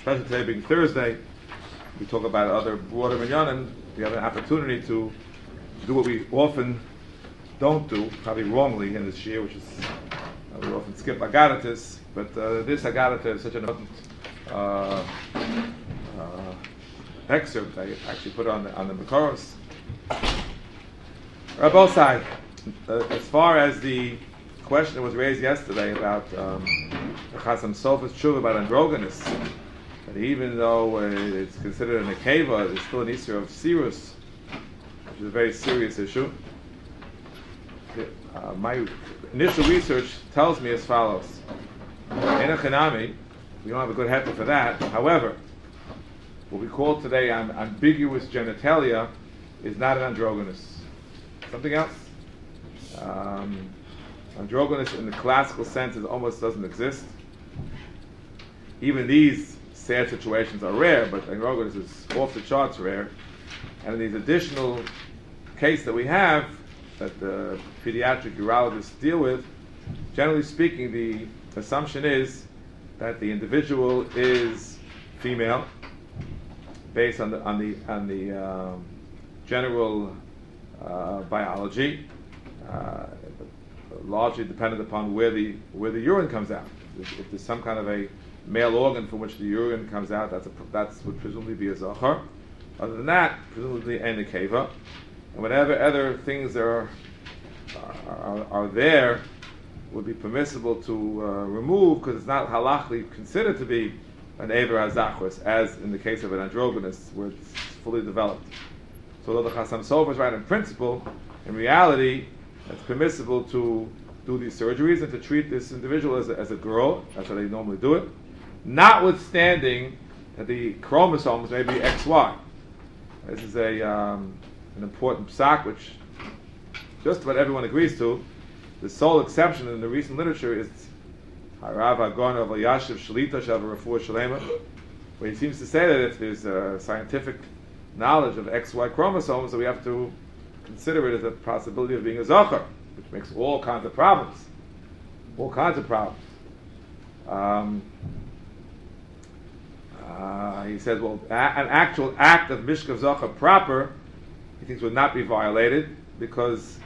especially today being Thursday, we talk about other broader minyanim. We have an opportunity to do what we often don't do, probably wrongly in this year, which is we often skip Agadatis, but this Agadatis is such an important excerpt. I actually put it on the Makoros. Both sides. As far as the question that was raised yesterday about the Chasam Sofer's tshuva about androgynous, that even though it's considered an akeva, there's still an issue of sirus, which is a very serious issue. My initial research tells me as follows: in a Chanami, we don't have a good heter for that. However, what we call today ambiguous genitalia is not an androgynous. Something else. Androgynous in the classical sense almost doesn't exist. Even these sad situations are rare, but androgynous is off the charts rare. And in these additional cases that we have, that the pediatric urologists deal with, generally speaking, the assumption is that the individual is female, based on the general biology, largely dependent upon where the urine comes out. If there's some kind of a male organ from which the urine comes out, that would presumably be a zachar. Other than that, presumably a nekeva. And whatever other things are there would be permissible to remove, because it's not halachically considered to be an Ever HaZachris, as in the case of an androgynous, where it's fully developed. So though the Chasam Sofer is right in principle, in reality, it's permissible to do these surgeries and to treat this individual as a girl. That's how they normally do it. Notwithstanding that the chromosomes may be XY. This is an important psak which just about everyone agrees to. The sole exception in the recent literature is Harav Hagon of Yashiv Shalita Shav Refuah Shalema, where he seems to say that if there's scientific knowledge of XY chromosomes, so we have to consider it as a possibility of being a zachar, which makes all kinds of problems. All kinds of problems. He says, well, an actual act of mishkav zachar proper, he thinks would not be violated, because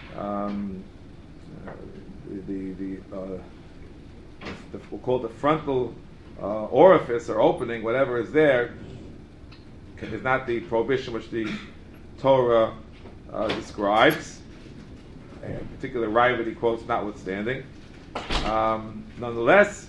we'll call it the frontal orifice or opening, whatever is there, is not the prohibition which the Torah describes. A particular right that he quotes notwithstanding. Nonetheless,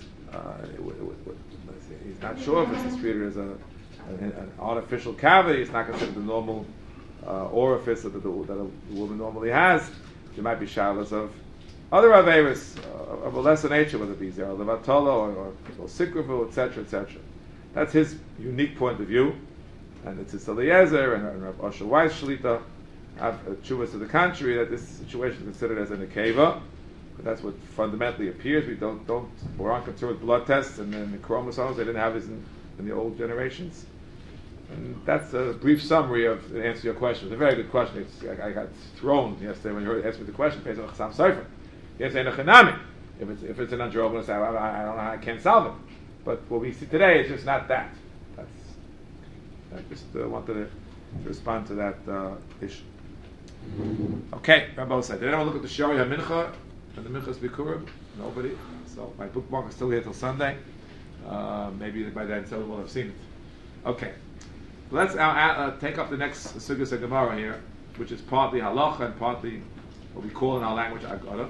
he's not sure if it's treated as an artificial cavity. It's not considered the normal orifice that a woman normally has. There might be shalas of other averis of a lesser nature, whether it be Zerah Levatolo or Sikravu, etc., etc. That's his unique point of view. And it's his Eliezer and Rav Osher Weiss Shalita have tshuvas to the contrary, that this situation is considered as a nekeva. But that's what fundamentally appears. We aren't concerned with blood tests and then the chromosomes. They didn't have this in the old generations. And that's a brief summary of the answer to your question. It's a very good question. I got thrown yesterday when you asked me the question based on Chasam Sofer. Yes, if it's an androgynous, I don't know how I can't solve it. But what we see today is just not that. I just wanted to respond to that issue. Okay, Rabbi said, did anyone look at the Shari HaMincha and the Minchas Bikurim? Nobody. So my bookmark is still here till Sunday. Maybe by then someone will have seen it. Okay. Let's take up the next Sugyas Gemara here, which is partly halacha and partly what we call in our language agada.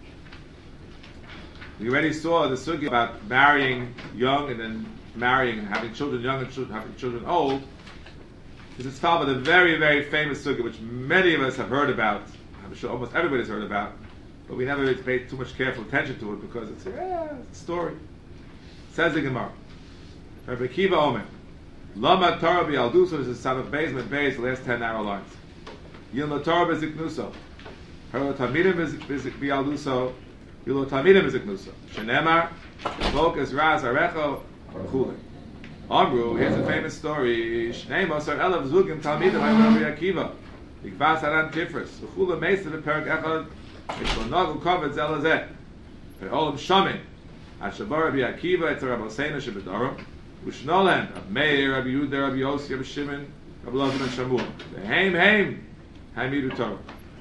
We already saw the sugya about marrying young and then having children young and having children old. This is followed by the very, very famous sugya, which many of us have heard about. I'm sure almost everybody's heard about, but we never really paid too much careful attention to it because it's a story. Says the Gemara, Rabbi Akiva Omer, Lama Torah B'Yalduso is the son of Beis, but Beis, the last 10 narrow lines. Yilma Torah B'Ziknuso. Hero Tamidim B'Yalduso. Yilo Tamidim B'Ziknuso. Shenemar, Vok Ezraz Arecho, Chulin. Amru, here's a famous story. Shnei Mosar Elav Zugim Talmidim Rabbi Akiva. Ikvas Aran Tifris. Uchula Mesa B'Perek Echad. Eshlonagu Kovet Zelazeh. Ve'olam Shamin. Ashabar Rabbi Akiva. It's a Rabbi Seina Shebedarim. Ushnolen, Rabbi Meir, Rabbi Yehuda, Rabbi Yossi, Rabbi Shimon, Rabbi Elazar ben Shamuel. Heim, Hamidu Torah.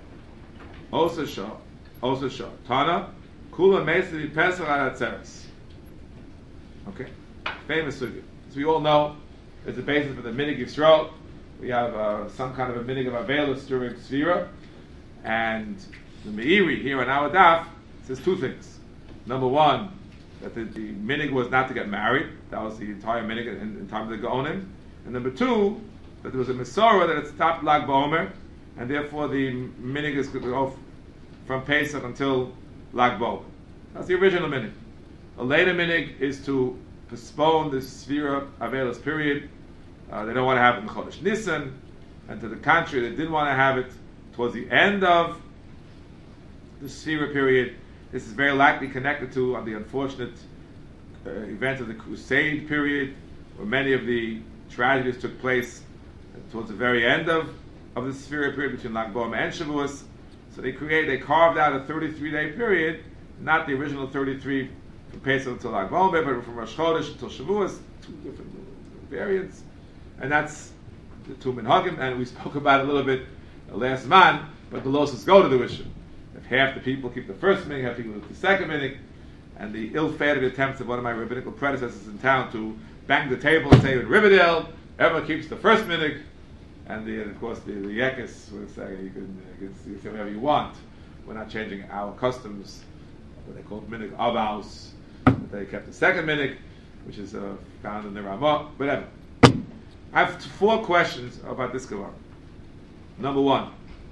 Also Shah. Tana, Kula Mesri Pesach al Atzeres. Okay, famous sugya. As we all know, it's the basis for the Minig Yisrael. We have some kind of a Minig of Avelus during Sfira, and the Meiri here on our daf says two things. Number one, that the Minig was not to get married. That was the entire Minig in time of the Gaonim. And number two, that there was a Mesorah that had stopped Lag BaOmer, and therefore the Minig is going to go from Pesach until Lag BaOmer. That's the original Minig. A later Minig is to postpone the Sfira Avelus period. They don't want to have it in Chodesh Nisan, and to the contrary, they didn't want to have it towards the end of the Sfira period. This is very likely connected to the unfortunate events of the Crusade period, where many of the tragedies took place towards the very end of the Sfira period between Lag BaOmer and Shavuos. So they carved out a 33-day period, not the original 33 from Pesach until Lag BaOmer, but from Rosh Chodesh until Shavuos, two different variants. And that's the two minhagim, and we spoke about it a little bit last month, but the losses go to the issue. If half the people keep the first minig, half the people keep the second minig, and the ill-fated attempts of one of my rabbinical predecessors in town to bang the table and say in Riverdale, everyone keeps the first minig, and of course the Yekis would say you can say whatever you want. We're not changing our customs, what they call minig of house. They kept the second minig, which is found in the Ramah, whatever. I have four questions about this Gemara. Number one,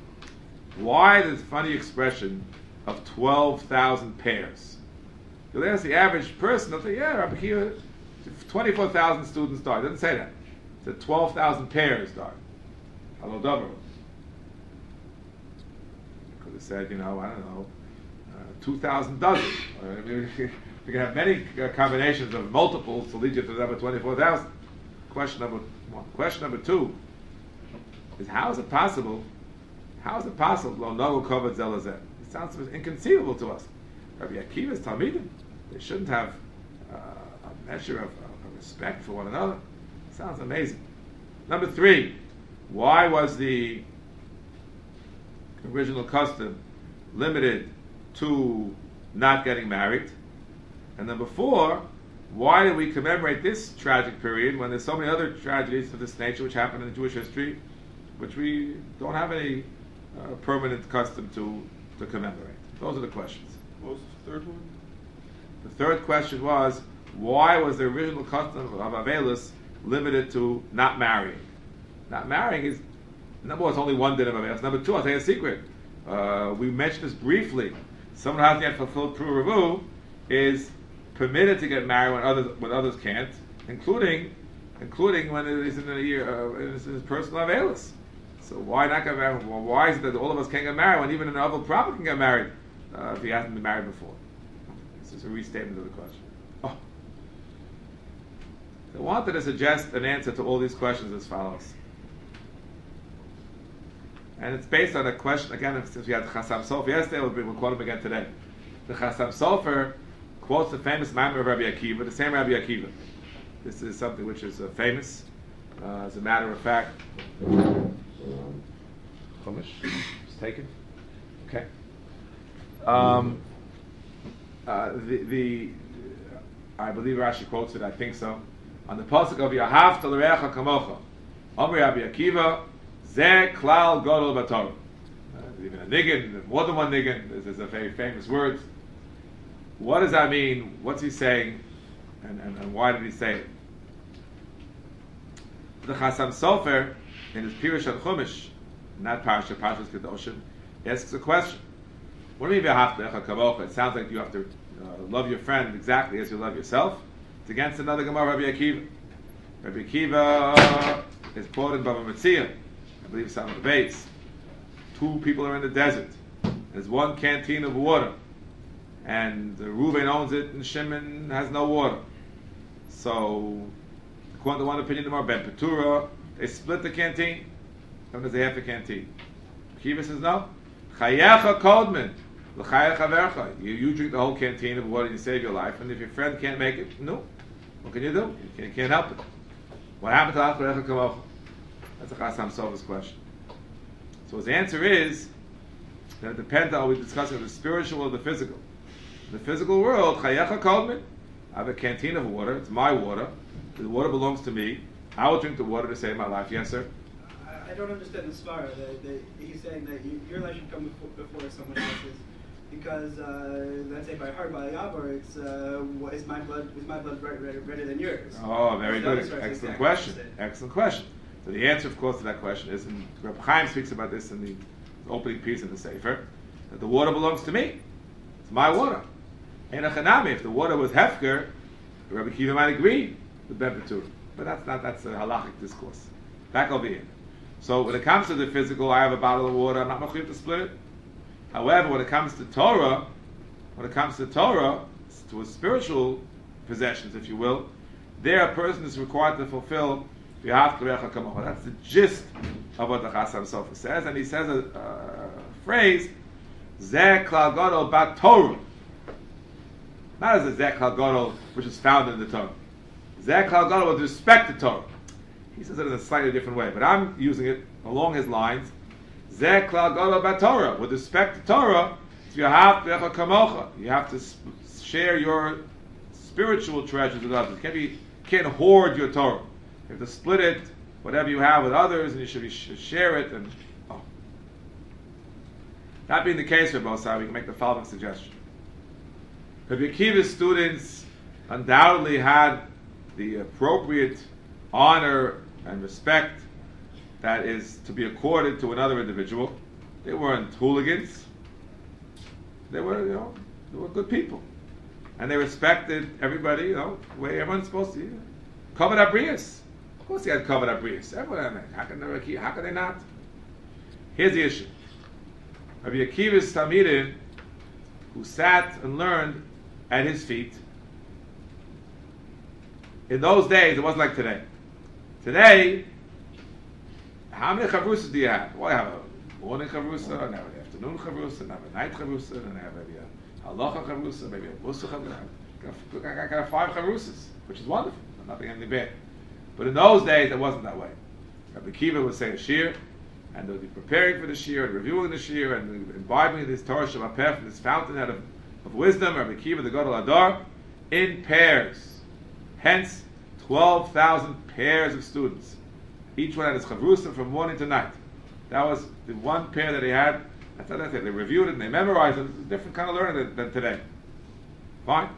why this funny expression of 12,000 pairs? You'll ask the average person, they'll say, yeah, Rabbi Kiva, 24,000 students died. It doesn't say that. It said 12,000 pairs died. Hello, Dover. Could have said, I don't know, 2,000 dozen. We can have many combinations of multiples to lead you to the number 24,000. Question number one. Question number two is, how is it possible? Lo nogu kavod zeh lezeh? It sounds inconceivable to us. Rabbi Akiva's Talmidim, they shouldn't have a measure of respect for one another. It sounds amazing. Number three, why was the original custom limited to not getting married? And number four, why do we commemorate this tragic period when there's so many other tragedies of this nature which happened in Jewish history, which we don't have any permanent custom to commemorate? Those are the questions. What was the third one? The third question was, why was the original custom of Avelus limited to not marrying? Not marrying is, number one, it's only one din of Avelus. Number two, I'll tell you a secret. We mentioned this briefly. Someone who hasn't yet fulfilled Pru Revu is permitted to get married when others can't, including when it is in a year in his personal Avelus. So why not get married? Well, why is it that all of us can't get married when even an Avel prophet can get married if he hasn't been married before? This is a restatement of the question. Oh. I wanted to suggest an answer to all these questions as follows. And it's based on a question, again, since we had Chassam Sofer yesterday, we'll quote him again today. The Chassam Sofer quotes the famous Maimon of Rabbi Akiva, the same Rabbi Akiva. This is something which is famous. As a matter of fact, Chumash is taken. Okay. I believe Rashi quotes it. I think so. On the pasuk of Yahavta l'reacha kamocha, Amri Rabbi Akiva, Zeh klal gadol b'Torah. Even a niggin, more than one niggin. This is a very famous word. What does that mean? What's he saying? And why did he say it? The Chassam Sofer, in his Pirush on Chumash, not Parashas Kedoshim, asks a question. What do you mean v'ahavta kamocha? It sounds like you have to love your friend exactly as you love yourself. It's against another Gemara, Rabbi Akiva. Rabbi Akiva is quoted by Bava Metzia, I believe some of the base. Two people are in the desert. There's one canteen of water, and Reuven owns it, and Shimon has no water. So, according to one opinion, the Ben Petura, they split the canteen. Sometimes they have the canteen. Akiva says no. Chayecha kodman, l'chayech havercha. You drink the whole canteen of water and you save your life, and if your friend can't make it, no. What can you do? You can't help it. What happened to Al Kamocha? That's a Chasam Sofa's question. So his answer is that it depends on what we discuss the spiritual or the physical. In the physical world, Chayecha Kolmin, I have a canteen of water, it's my water, the water belongs to me, I will drink the water to save my life. Yes, sir? I don't understand the svara. He's saying that your life should come before someone else's. Because let's say by heart, by Yabor, is my blood redder than yours? Oh, very good. Excellent question. Excellent question. So the answer, of course, to that question is, and Reb Chaim speaks about this in the opening piece in the Sefer, that the water belongs to me. It's my water. And a chanami, if the water was hefker, Rabbi Kiva might agree with Ben Betur. But that's a halachic discourse. Back over here. So when it comes to the physical, I have a bottle of water, I'm not mechuyev to split it. However, when it comes to Torah, to a spiritual possessions, if you will, there a person is required to fulfill V'yahavta l'recha kamocha. That's the gist of what the Chasam Sofer says, and he says a phrase, Zeh klal gadol bat Torah. Not as a Zeh klal gadol which is found in the Torah. Zeh klal gadol with respect to Torah. He says it in a slightly different way, but I'm using it along his lines. Zeh klal gadol bat Torah. With respect to Torah, V'yahavta l'recha kamocha. You have to share your spiritual treasures with others. You can't hoard your Torah. You have to split it, whatever you have with others, and you should share it. And that being the case for Bosai, we can make the following suggestion. Rabbi Akiva's students undoubtedly had the appropriate honor and respect that is to be accorded to another individual. They weren't hooligans. They were good people, and they respected everybody. The way everyone's supposed to. Covered Abrius. Of course he had covered Abrius. Everyone, how can they not? Here's the issue. Rabbi Akiva's Talmidim, who sat and learned at his feet, in those days, it wasn't like today. Today, how many chavrusas do you have? Well, I have a morning chavrusa, and I have an afternoon chavrusa, and I have a night chavrusa, and I have maybe a halacha chavrusa, maybe a musa chavrusa. I got 5 chavrusas, which is wonderful. Nothing any bad. But in those days, it wasn't that way. Rabbi Akiva would say a shir, and they would be preparing for the shir, and reviewing the shir, and imbibing this Torah Shemapeh from this fountainhead of wisdom, Rabbi Akiva, the Gadol Adar, in pairs. Hence, 12,000 pairs of students. Each one had his chavrusa from morning to night. That was the one pair that he had. That's what I said. They reviewed it and they memorized it. It's a different kind of learning than today. Fine?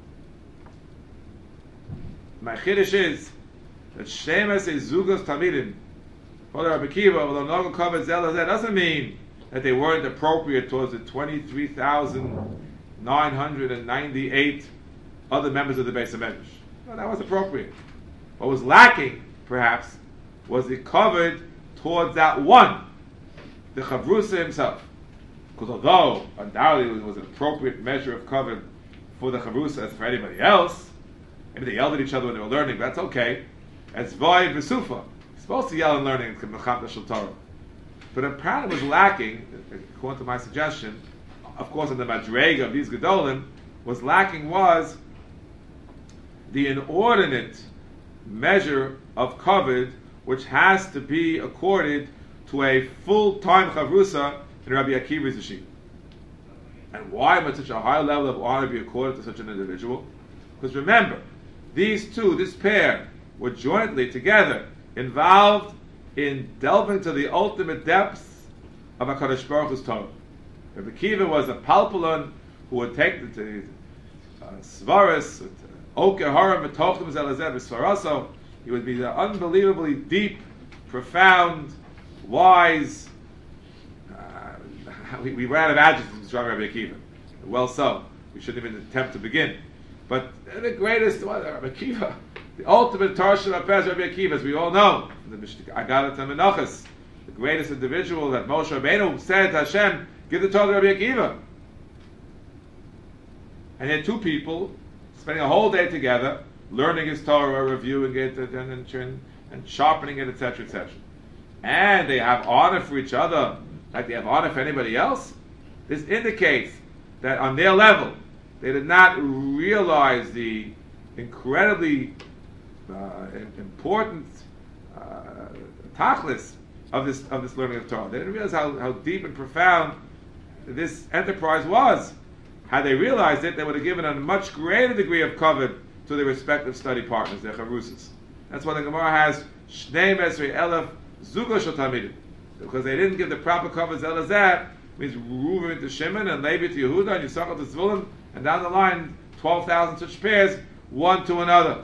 My chiddush is that Shemes is Zugos Talmidim. Father Rabbi Akiva, although Nogel covered Zelah, that doesn't mean that they weren't appropriate towards the 23,998 other members of the Beis HaMedrash. No, that was appropriate. What was lacking, perhaps, was the covered towards that one, the Chavrusa himself. Because although undoubtedly it was an appropriate measure of covered for the Chavrusa as for anybody else, maybe they yelled at each other when they were learning, but that's okay. As Void V'Sufa, you're supposed to yell and learning in Mechamta Shel Torah. But apparently it was lacking, according to my suggestion, of course in the Madrega of these Gedolim, was the inordinate measure of covered which has to be accorded to a full-time Chavrusa in Rabbi Akiva's yeshiva. And why must such a high level of honor be accorded to such an individual? Because remember, these two, this pair, were jointly together involved in delving to the ultimate depths of HaKadosh Baruch Hu's Torah. Rabbi Akiva was a palpulon who would take the svaras, oker haram v'tochtem zelazeh v'svaraso. He would be the unbelievably deep, profound, wise. We ran out of adjectives to describe Rabbi Akiva. Well, so we shouldn't even attempt to begin. But the greatest, Rabbi Akiva, the ultimate Torah Shemapeh, Rabbi Akiva, as we all know, the Agadat HaMenachos, the greatest individual that Moshe Rabbeinu said to Hashem, give the Torah to Rabbi Akiva. And he had two people spending a whole day together, learning his Torah, reviewing it, and sharpening it, etc., etc. And they have honor for each other, like they have honor for anybody else. This indicates that on their level, they did not realize the incredibly important tachlis of this learning of Torah. They didn't realize how deep and profound this enterprise was. Had they realized it, they would have given a much greater degree of kavod to their respective study partners, their chavrusis. That's why the Gemara has Shnei Mesrei Elef Zugo Shel Talmidim, because they didn't give the proper kavod zelazat. Means Reuven to Shimon and Levi to Yehuda and Yisachar to Zvulun, and down the line 12,000 such pairs, one to another.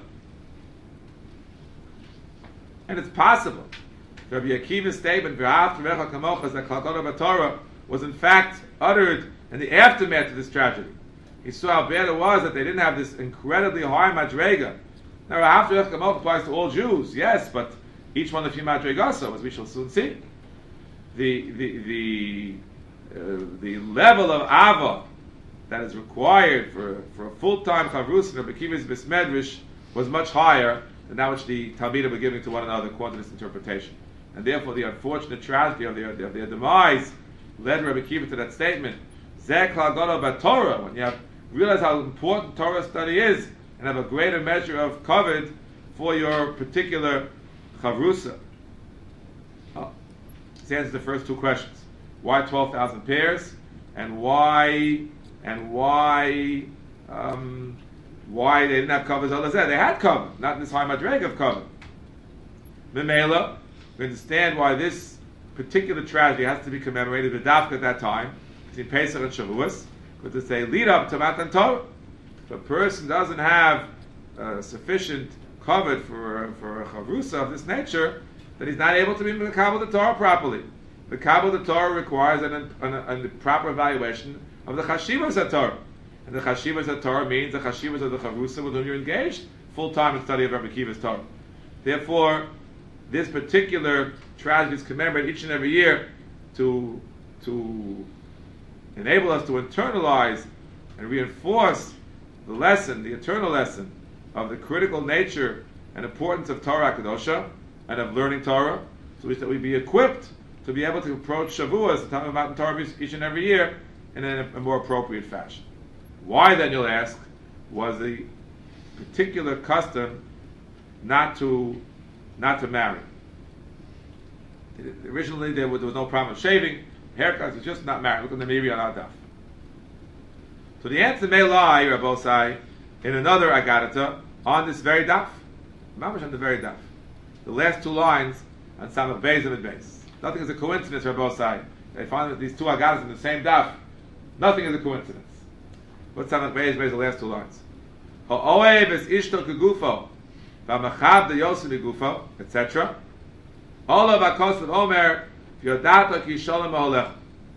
And it's possible. Rabbi Akiva's statement, "V'ahavta l'recha kamocha," that Kol Gadol b'Torah was in fact uttered in the aftermath of this tragedy. He saw how bad it was that they didn't have this incredibly high madrega. Now, "V'ahavta l'recha kamocha" applies to all Jews, yes, but each one a few madregaso, as we shall soon see. The level of ava that is required for a full-time chavrus in Rabbi Akiva's Bismedrish was much higher than that which the Talmidim were giving to one another according to this interpretation. And therefore the unfortunate tragedy of their demise led Rabbi Akiva to that statement, Zeh Klal Gadol b'Torah, when you realize how important Torah study is and have a greater measure of kavod for your particular chavrusa. This answers the first two questions. Why 12,000 pairs, and why they didn't have covers? They had cover, not in this high madreg of cover. Memela, we understand why this particular tragedy has to be commemorated with Dafka at that time, between Pesach and Shavuos, because it's a lead up to Matan Torah. If a person doesn't have sufficient cover for a chavrusa of this nature, then he's not able to be mekabel the Torah properly. The Kabbalah of the Torah requires a proper evaluation of the Chashivas of Torah. And the Chashivas of Torah means the Chashivas of the Chavrusa with whom you're engaged full-time in study of Rabbi Akiva's Torah. Therefore, this particular tragedy is commemorated each and every year to enable us to internalize and reinforce the lesson, the eternal lesson, of the critical nature and importance of Torah Kedosha and of learning Torah, so that we be equipped to be able to approach Shavuos, the time of Matan Torah, each and every year in a more appropriate fashion. Why then, you'll ask, was the particular custom not to marry? Originally, there was no problem of shaving, haircuts, it's just not married. Look at the Miri on our daf. So the answer may lie, Rabbosai, in another Agadata on this very daf. Mamash on the very daf. The last two lines on Samach Beis and Beis. Nothing is a coincidence, Rabbosai. They find that these two Agadas in the same daf. Nothing is a coincidence. What's Samach Beis, the last two lines? Ha'oev es ishto kegufo, v'amachab de yosim begufo, etc. Olav ha'kos of Omer, v'yodato ki sholem ha'olech.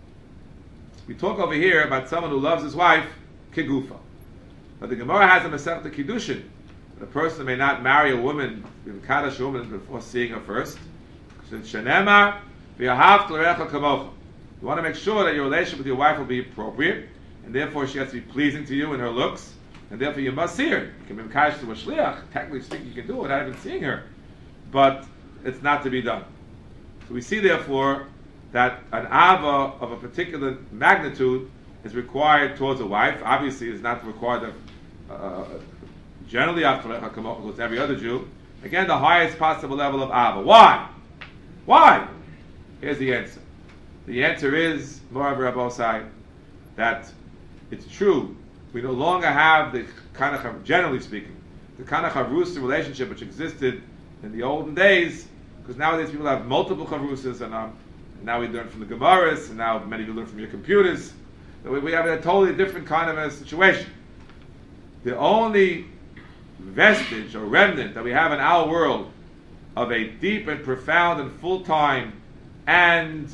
We talk over here about someone who loves his wife, kegufo. But the Gemara has a Masechta Kiddushin. A person may not marry a woman, Kaddish a woman, before seeing her first. Shenemar, v'yahavta l'recha kamocha. You want to make sure that your relationship with your wife will be appropriate, and therefore she has to be pleasing to you in her looks, and therefore you must see her. You can be Kaddish to a shliach. Technically speaking, you can do it without even seeing her, but it's not to be done. So we see, therefore, that an ava of a particular magnitude is required towards a wife. Obviously, it's not required of generally after towards every other Jew. Again, the highest possible level of ava. Why? Why? Here's the answer. The answer is, Morav Rabbosai, that it's true. We no longer have the kind of, generally speaking, the kind of chavrusa relationship which existed in the olden days, because nowadays people have multiple chavrusas, and now we learn from the Gemaras, and now many of you learn from your computers. So we have a totally different kind of a situation. The only vestige or remnant that we have in our world of a deep and profound and full-time and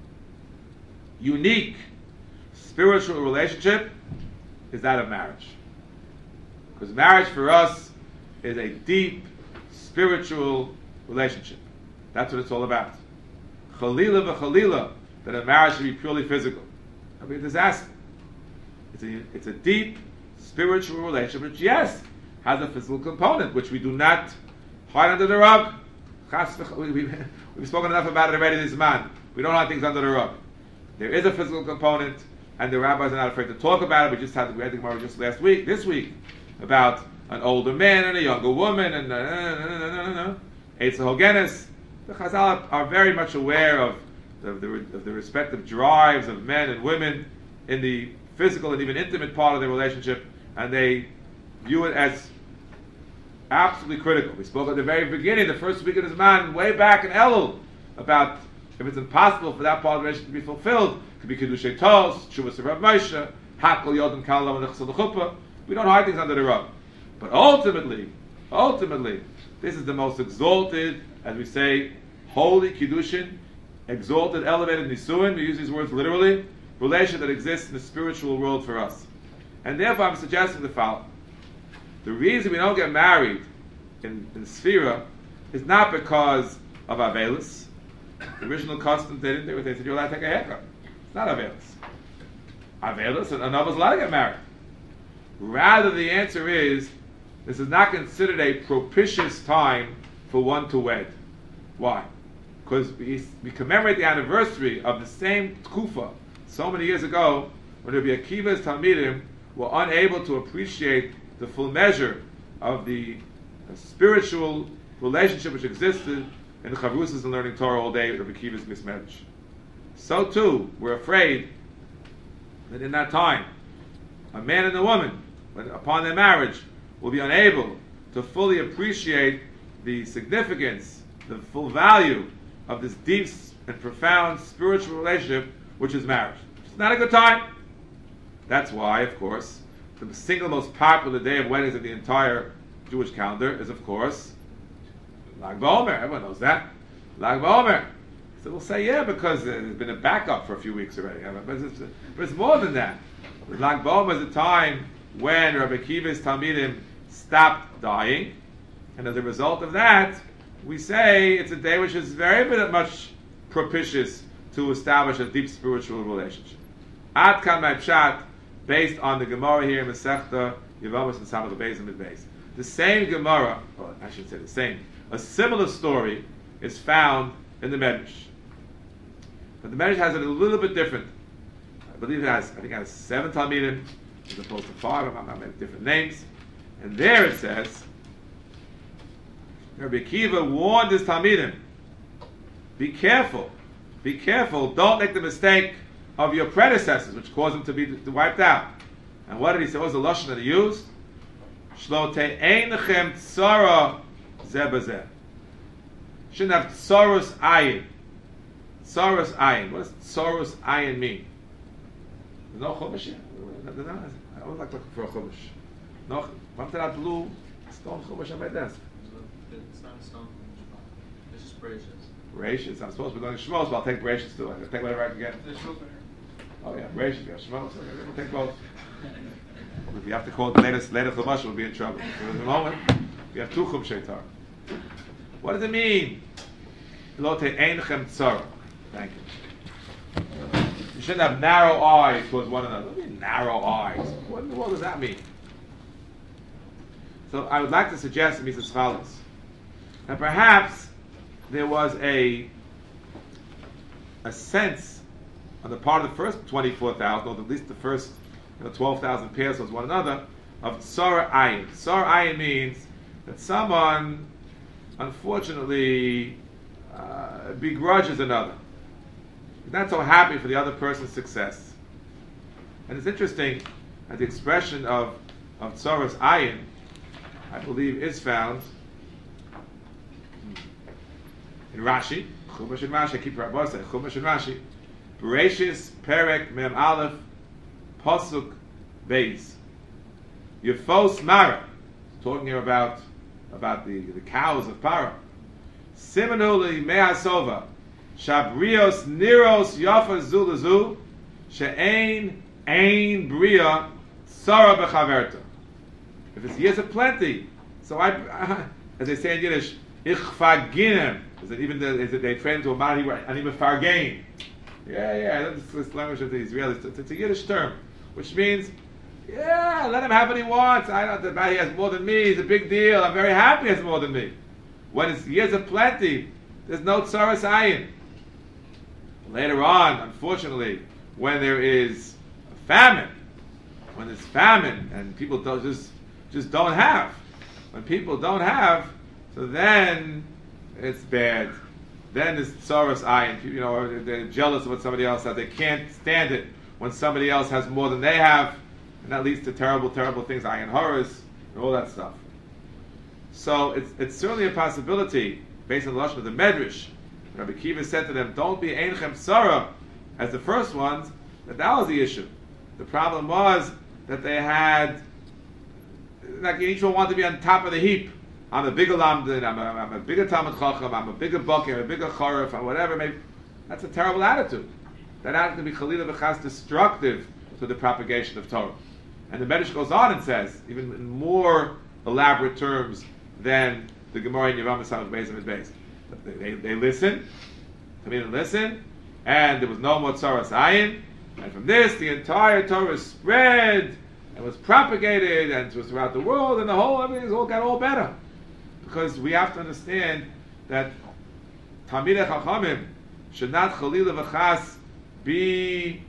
unique spiritual relationship is that of marriage. Because marriage for us is a deep spiritual relationship. That's what it's all about. Chalila v'chalila, that a marriage should be purely physical. That would be a disaster. It's a deep spiritual relationship which, yes, has a physical component, which we do not hide under the rug. We've spoken enough about it already this month. We don't hide things under the rug. There is a physical component, and the rabbis are not afraid to talk about it. We had the Gemara just this week, about an older man and a younger woman, and Eitz Hogenes. The Chazal are very much aware of the respective drives of men and women in the physical and even intimate part of their relationship, and they view it as absolutely critical. We spoke at the very beginning, the first week of this man, way back in Elul, about if it's impossible for that part of the relationship to be fulfilled, it could be Kiddushei Tos, Shuvas Rav Moshe, Hakol Yodem Kala and Nechsel Chuppah. We don't hide things under the rug. But ultimately, this is the most exalted, as we say, holy Kiddushin, exalted, elevated Nisuin, we use these words literally, relation that exists in the spiritual world for us. And therefore I'm suggesting the following. The reason we don't get married in Sphira is not because of Avelis. The original custom, they didn't do it. They said, you're allowed to take a haircut. It's not Avelis. Avelis, and another's allowed to get married. Rather, the answer is, this is not considered a propitious time for one to wed. Why? Because we commemorate the anniversary of the same Tkufa so many years ago when Rabbi Akiva's Talmidim were unable to appreciate the full measure of the spiritual relationship which existed in the Chavrusas and learning Torah all day with Rabbi Akiva's mismarriage. So too, we're afraid that in that time, a man and a woman, upon their marriage, will be unable to fully appreciate the significance, the full value of this deep and profound spiritual relationship which is marriage. It's not a good time. That's why, of course, the single most popular day of weddings in the entire Jewish calendar is, of course, Lag BaOmer. Everyone knows that. Lag BaOmer. So we'll say, yeah, because there's been a backup for a few weeks already. But it's more than that. Lag BaOmer is a time when Rabbi Akiva's Talmidim stopped dying, and as a result of that, we say it's a day which is very much propitious to establish a deep spiritual relationship. Ad kan my pshat, based on the Gemara here in Masechta Yevamos and Samach Beis and Midbeis. The same Gemara, or I should say the same, a similar story is found in the Medrash. But the Medrash has it a little bit different. I believe it has 7 Talmidim, as opposed to 5, I'm not different names. And there it says, Rabbi Akiva warned his Talmidim, be careful, don't make the mistake of your predecessors, which caused them to be wiped out. And what did he say? What was the lashon that he used? Shlo te'einechem tzara zeh b'zeh. Shouldn't have tsaros ayin. Tsaros ayin. What does tsaros ayin mean? There's no chumash here. I would like to look for a chumash. No, one to that blue stone chumash on my desk. It's not a stone chumash. It's just bracious. Bracious. I'm supposed to be going to Shmos, but I'll take bracious too. I'll take whatever I can get. Oh yeah, bracious. Yeah, Shmos. We'll take both. If you have to quote the later chumash, we'll be in trouble. So at the moment, we have 2 chumshei Torah. What does it mean? Lo te'einechem tzara. Thank you. You shouldn't have narrow eyes towards one another. What do you mean narrow eyes? What in the world does that mean? So I would like to suggest to Mrs. Chalas that perhaps there was a sense on the part of the first 24,000, or at least the first 12,000 pairs towards one another, of Tsar Ayin. Tsar Ayin means that someone, unfortunately, begrudges another. He's not so happy for the other person's success. And it's interesting that the expression of Tsaras Ayin, I believe, is found in Rashi, Chumash and Rashi, I keep saying Chumash and Rashi, Bereshis Perek Mem Aleph Pasuk Beis Yefos Mara, talking here about the cows of Para. Simonuli Me'asova Shabrios Niros Yafa Zulazu She'ain Ein Bria Sara Bechaverta. If it's years of plenty, so I as they say in Yiddish, Ich Faginem. Is it they train to a Mari Anim Fargain? Yeah, this language of the Israelis. It's a Yiddish term, which means, yeah, let him have what he wants. I know that he has more than me. It's a big deal. I'm very happy he has more than me. When it's years of plenty, there's no tsaras ayin. Later on, unfortunately, when there is a famine, and people don't just just don't have. When people don't have, so then it's bad. Then it's tsaras ayin. You know, they're jealous of what somebody else has. They can't stand it when somebody else has more than they have, and that leads to terrible, terrible things, ayin horrors, and all that stuff. So it's certainly a possibility, based on the lashon of the Medrash. Rabbi Kiva said to them, "Don't be einchem tzara," as the first ones. That was the issue. The problem was that they had, like each one wanted to be on top of the heap. I'm a bigger lamdin, I'm a bigger talmid chacham, I'm a bigger bucker, I'm a bigger charif, or whatever. Maybe that's a terrible attitude. That attitude can be chalila v'chas destructive to the propagation of Torah. And the Medrash goes on and says, even in more elaborate terms than the Gemara in Yevam Samach Beis and Beis. They listen, Tamid listen, and there was no more tzaras ayin. And from this, the entire Torah spread and was propagated, and it was throughout the world, and everything got all better. Because we have to understand that Talmidei Chachamim should not chalila v'chas be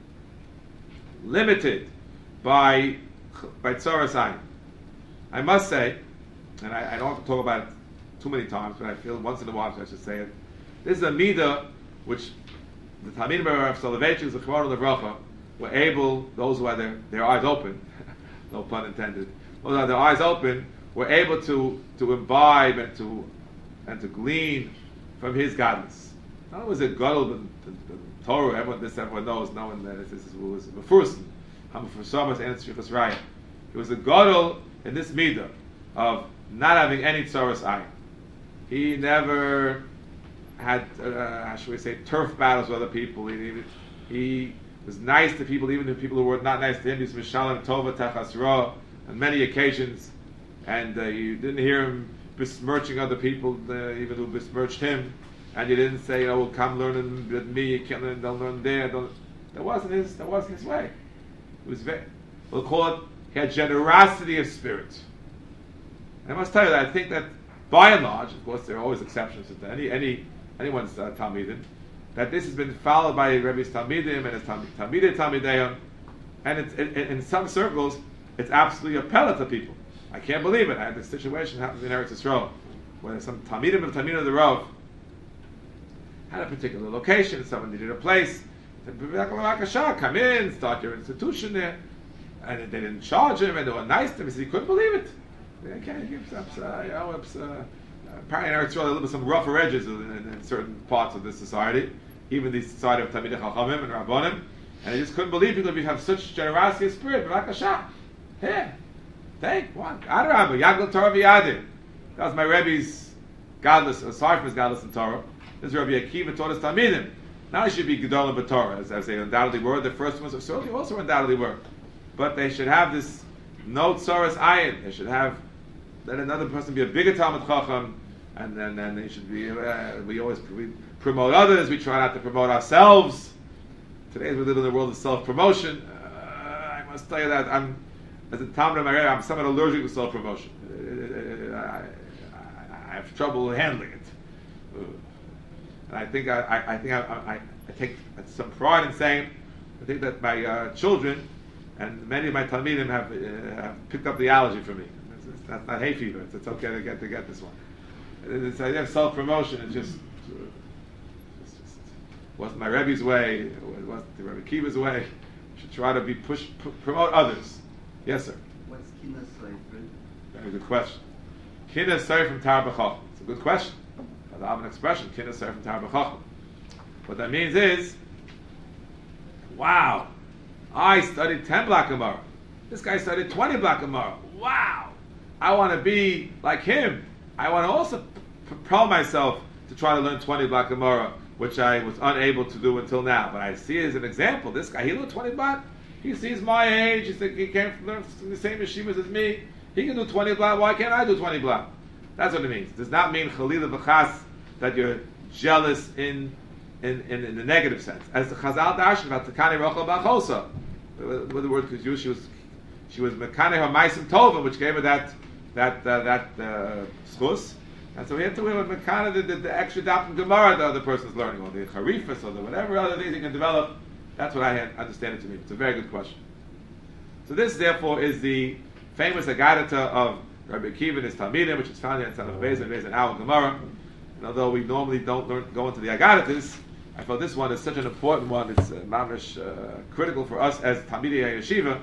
limited by tzaras ayin. I must say, and I don't have to talk about it too many times, but I feel once in a while I should say it. This is a midah which the Talmidim of Soloveitchik, the Chevron of Levracha, were able, those who had their eyes open, no pun intended, those who had their eyes open, were able to imbibe and to glean from his godless. Not only was it gadol, the Torah, everyone knows, no one this was Mefursin, Hamufursamas and Tzrichas Raya. It was a gadol in this midah of not having any tzaras ayin. He never had, how should we say, turf battles with other people. He was nice to people, even to people who were not nice to him. He was mishalem tova tachas ra on many occasions, and you didn't hear him besmirching other people, even who besmirched him. And you didn't say, "Oh, come learn with me. You can't learn. Don't learn there." That wasn't his way. It was we'll call it. He had generosity of spirit. And I must tell you that I think that by and large, of course, there are always exceptions to anyone's talmidim, that this has been followed by Rebbe's talmidim and his talmidei, and it's, in some circles, it's absolutely a pellet to people. I can't believe it. I had this situation happen in Eretz Yisrael, where some talmidim of the Rav had a particular location, someone needed a place. Come in, start your institution there, and they didn't charge him, and they were nice to him. He said he couldn't believe it. Apparently in Eretz Yisrael there were some rougher edges in certain parts of this society, even the society of Talmidei Chachamim and Rabbanim, and he just couldn't believe people if you have such generosity of spirit. Here, take one. Adarabah, Yagel Torah v'Yadim. That was my Rebbe's godless, aside from his godless in Torah. This Rabbi Akiva taught us Talmidim. Now they should be Gedolim b'Torah, as they undoubtedly were. The first ones certainly also undoubtedly were. But they should have this no tzaras ayin. They should have, let another person be a bigger Talmid Chacham, and then they should be, we promote others, we try not to promote ourselves. Today we live in the world of self-promotion. I must tell you that as a Talmid of my Rebbe, I'm somewhat allergic to self-promotion. I have trouble handling it. And I think I take some pride in saying, I think that my children and many of my talmidim have picked up the allergy from me. It's not hay fever. It's okay to get this one. This idea of self-promotion is just wasn't my Rebbe's way. It wasn't the Rebbe Kiva's way. You should try to promote others. Yes, sir. What's Kina Seifert? Very good question. Kina Seifert from Tar B'Chacham. It's a good question. I have an expression, Kina Seifert from Tar B'Chacham. What that means is, wow, I studied 10 block Gemara. This guy studied 20 block Gemara. Wow! I want to be like him. I want to also propel myself to try to learn 20 block Gemara, which I was unable to do until now. But I see as an example, this guy, he learned 20 block. He sees my age. He came from the same yeshivas as me. He can do 20 block. Why can't I do 20 block? That's what it means. It does not mean chalila v'chas that you're jealous in the negative sense. As the Chazal darshan about Takani Rochel Ba'chosa, with the word was used, she was Mekane HaMaisim Tova, which gave her that schus. And so we have to have Mekane the extra daf from Gemara the other person's learning, or the Harifas, or the whatever other things he can develop. That's what I understand it to mean. It's a very good question. So this, therefore, is the famous Agadata of Rabbi Akiva and his Talmidim, which is found here in Sanach Beis and Al Gemara. And although we normally don't go into the Agadatas, I felt this one is such an important one. It's mamish critical for us as Talmidei Yeshiva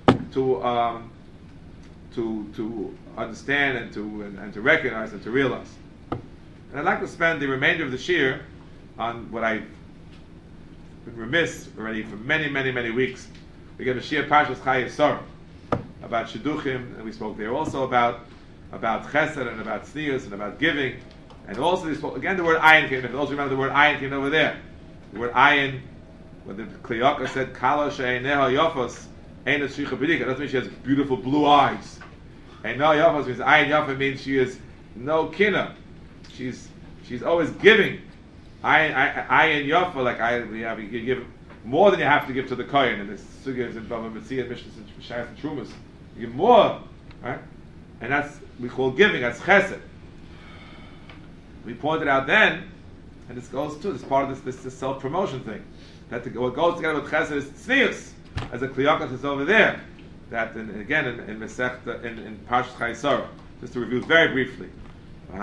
to understand and to recognize and to realize. And I'd like to spend the remainder of this year on what I've been remiss already for many, many, many weeks. We get a Shia Parshas Chayei Sarah about Shidduchim, and we spoke there also about Chesed and about Tznius and about giving, and also we spoke again the word ayin came in. Those who remember the word ayin came over there. The word ayin, when the Kli Yakar said Kala she'eineha yafos ein tzricha b'dika, that doesn't mean she has beautiful blue eyes. Eineha yafos means ayin yafa means she is no kina. She's always giving. Ayin yafa, like you give more than you have to give to the kohen. And this sugya is in Bava Metzia, Mishnah, Shayas, and Trumas. You give more, right? And that's we call giving. That's chesed. We pointed out then, and this goes too. This part of this self promotion thing. That what goes together with chesed is tznius, as a Kli Yakar is over there. That again in Masechta in Parshas Chayei Sarah. Just to review very briefly. So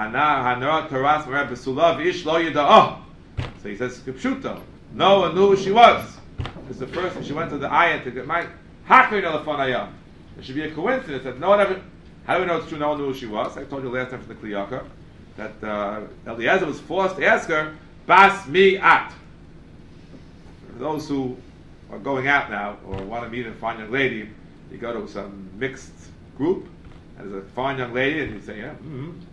he says, Kipshuto. No one knew who she was. It's the first thing she went to the ayah to get my Hakri Nelafonayah. There should be a coincidence that no one ever. How do we know it's true? No one knew who she was. I told you last time from the Kli Yakar that Eliezer was forced to ask her, Bas mi at. For those who are going out now or want to meet a fine young lady, you go to some mixed group, and there's a fine young lady, and you say, yeah,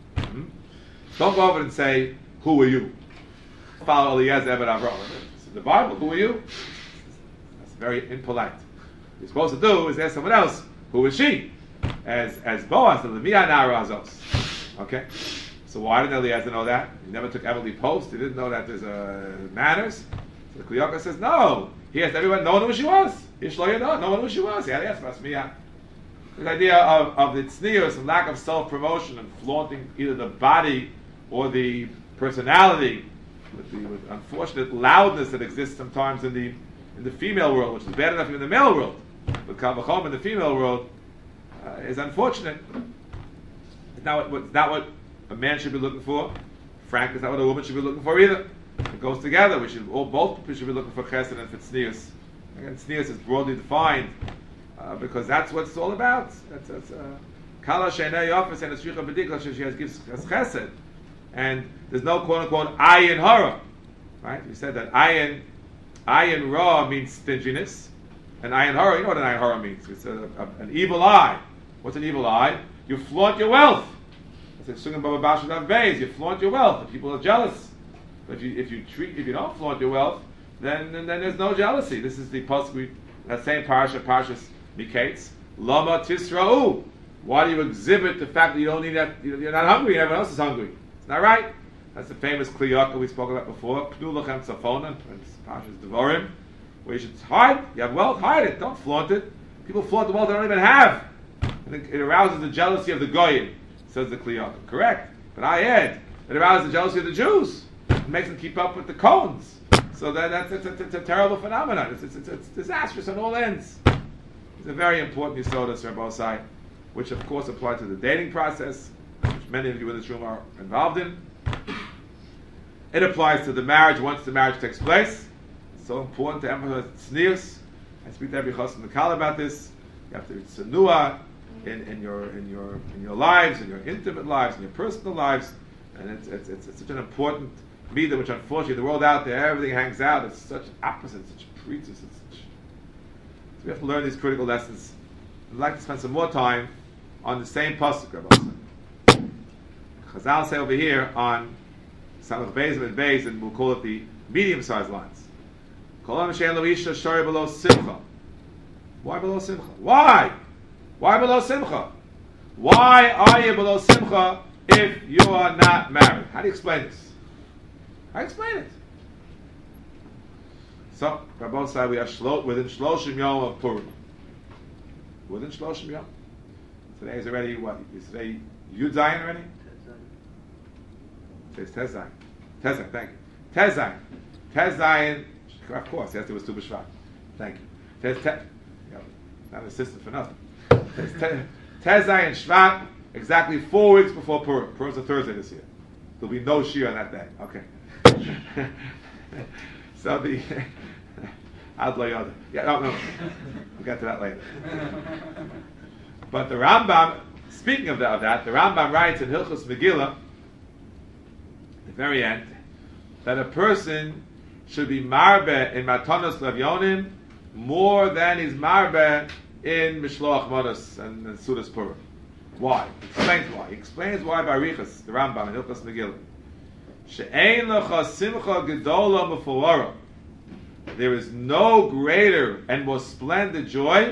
Don't go over and say, who are you? Follow Eliezer Ebed Avraham. The Bible, who are you? That's very impolite. What you're supposed to do is ask someone else, who is she? As Boaz, the Levi Nara Azos. Okay? So why didn't Eliezer know that? He never took Emily Post. He didn't know that there's manners. So the Kli Yakar says, no. He asked everyone, no one knew who she was. Yishlo no one knew who she was. He had to ask Basmiyah. This idea of the tznius and lack of self-promotion and flaunting either the body or the personality with unfortunate loudness that exists sometimes in the female world, which is bad enough in the male world, but kal v'chomer in the female world is unfortunate. It's not what a man should be looking for. Frank, is not what a woman should be looking for either. It goes together. Both people should be looking for chesed and for tznius. Again, tznius is broadly defined because that's what it's all about. Kala she'enei yafos and tzricha b'dika, she gives chesed. And there's no quote-unquote ayin hara, right? We said that ayin ra means stinginess, and ayin hara, you know what an ayin hara means? It's an evil eye. What's an evil eye? You flaunt your wealth. That's like Sugan Baba Bashadav Beis. You flaunt your wealth. The people are jealous. But if you don't flaunt your wealth, then there's no jealousy. This is the pasuk, that same Parshas Miketz. Lama tisra'u. Why do you exhibit the fact that you don't need that? You're not hungry, and everyone else is hungry. Not right. That's the famous Kli Yakar we spoke about before. Pnu lachem tzafona, Parshas Devarim, where you should hide. You have wealth, hide it. Don't flaunt it. People flaunt the wealth they don't even have, and it arouses the jealousy of the goyim. Says the Kli Yakar. Correct. But I add it arouses the jealousy of the Jews. It makes them keep up with the cones. So that's a terrible phenomenon. It's disastrous on all ends. It's a very important yesod Rabbi Osai, which of course applies to the dating process, which many of you in this room are involved in. It applies to the marriage once the marriage takes place. It's so important to emphasize tznius. I speak to every chassan in the Kal about this. You have to be tzanua in your lives, in your intimate lives, in your personal lives, and it's such an important midah, which unfortunately the world out there everything hangs out. It's such opposite, such preachers. So we have to learn these critical lessons. I'd like to spend some more time on the same pasuk, Rabbi. Chazal say over here on Samach Beis and Beis, and we'll call it the medium-sized lines. Why below simcha? Why? Why below simcha? Why are you below simcha if you are not married? How do you explain this? How do you explain it? So, Rabbi said we are within Shloshim Yom of Purim. Within Shloshim Yom. Today is already what? Is today Yud Zayin already? Today's Tez Zayin. Tez Zayin, thank you. Tez Zayin. Tez Zayin, of course, yesterday was Tu B'Shvat. Thank you. Not an assistant for nothing. Tezai and Shvat, exactly 4 weeks before Purim. Purim's a Thursday this year. There'll be no Shir on that day. Okay. So the Adlo Yoda. Yeah, no. We'll get to that later. But the Rambam, speaking of that, the Rambam writes in Hilchos Megillah, at the very end, that a person should be marbe in Matanos Levyonim more than he's marbe in Mishloach Manos and Sudas Purim. Why? He explains why. He explains why by Riches, the Rambam in Hilchos Megillah. She'ein lecha simcha gedola mefuara. There is no greater and more splendid joy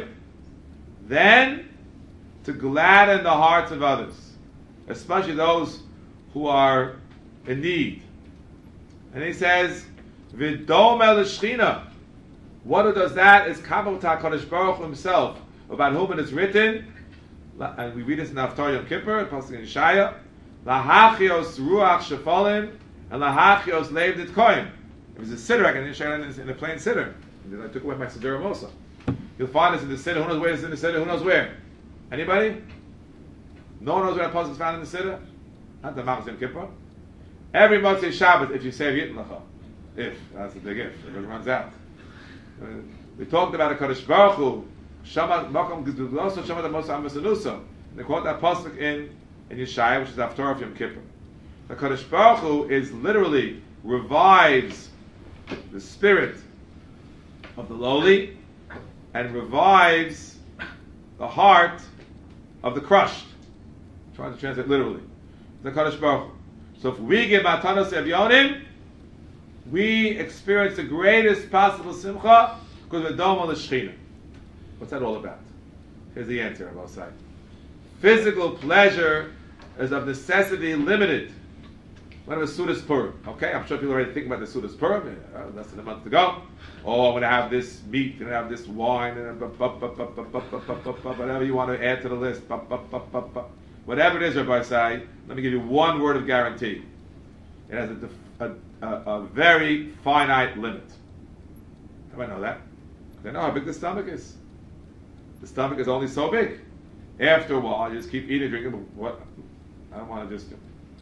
than to gladden the hearts of others, especially those who are in need. And he says, "V'dom el shchina." What does that is Kabbalah HaKadosh Baruch Hu himself, about whom it is written, and we read this in Haftarah Yom Kippur, Pasuk in Yeshaya, "Lahachios ruach shefalim and lahachios leiv nitkoim." It was a siddur. I can share it in the plain siddur. I took away my siddur also. You'll find this in the siddur. Who knows where it's in the siddur? Who knows where? Anybody? No one knows where that pasuk is found in the siddur? Not the Machzor Yom Kippur. Every Motzei Shabbat, if you say Yitn Lecha, that's a big if, it runs out. We talked about a Kadosh Baruch Hu, Shama Makom Geduloso, Shama the Moshe Amasanuso. They quote that pasuk in Yeshaya, which is Haftarah of Yom Kippur. The Kadosh Baruch Hu is literally revives the spirit of the lowly and revives the heart of the crushed. I'm trying to translate literally. The Kadosh Baruch Hu. So if we give Matanos Evyonim, we experience the greatest possible simcha because we're Doma L'Shchina. What's that all about? Here's the answer, I'll say. Physical pleasure is of necessity limited. When it was Sudas Purim, okay? I'm sure people are already thinking about the Sudas Purim, less than a month to go. Oh, I'm going to have this meat, I'm going to have this wine, and whatever you want to add to the list. Whatever it is, Rabbi Say, let me give you one word of guarantee. It has a very finite limit. How do I know that? Because I know how big the stomach is. The stomach is only so big. After a while, you just keep eating, drinking. What? I don't want to just...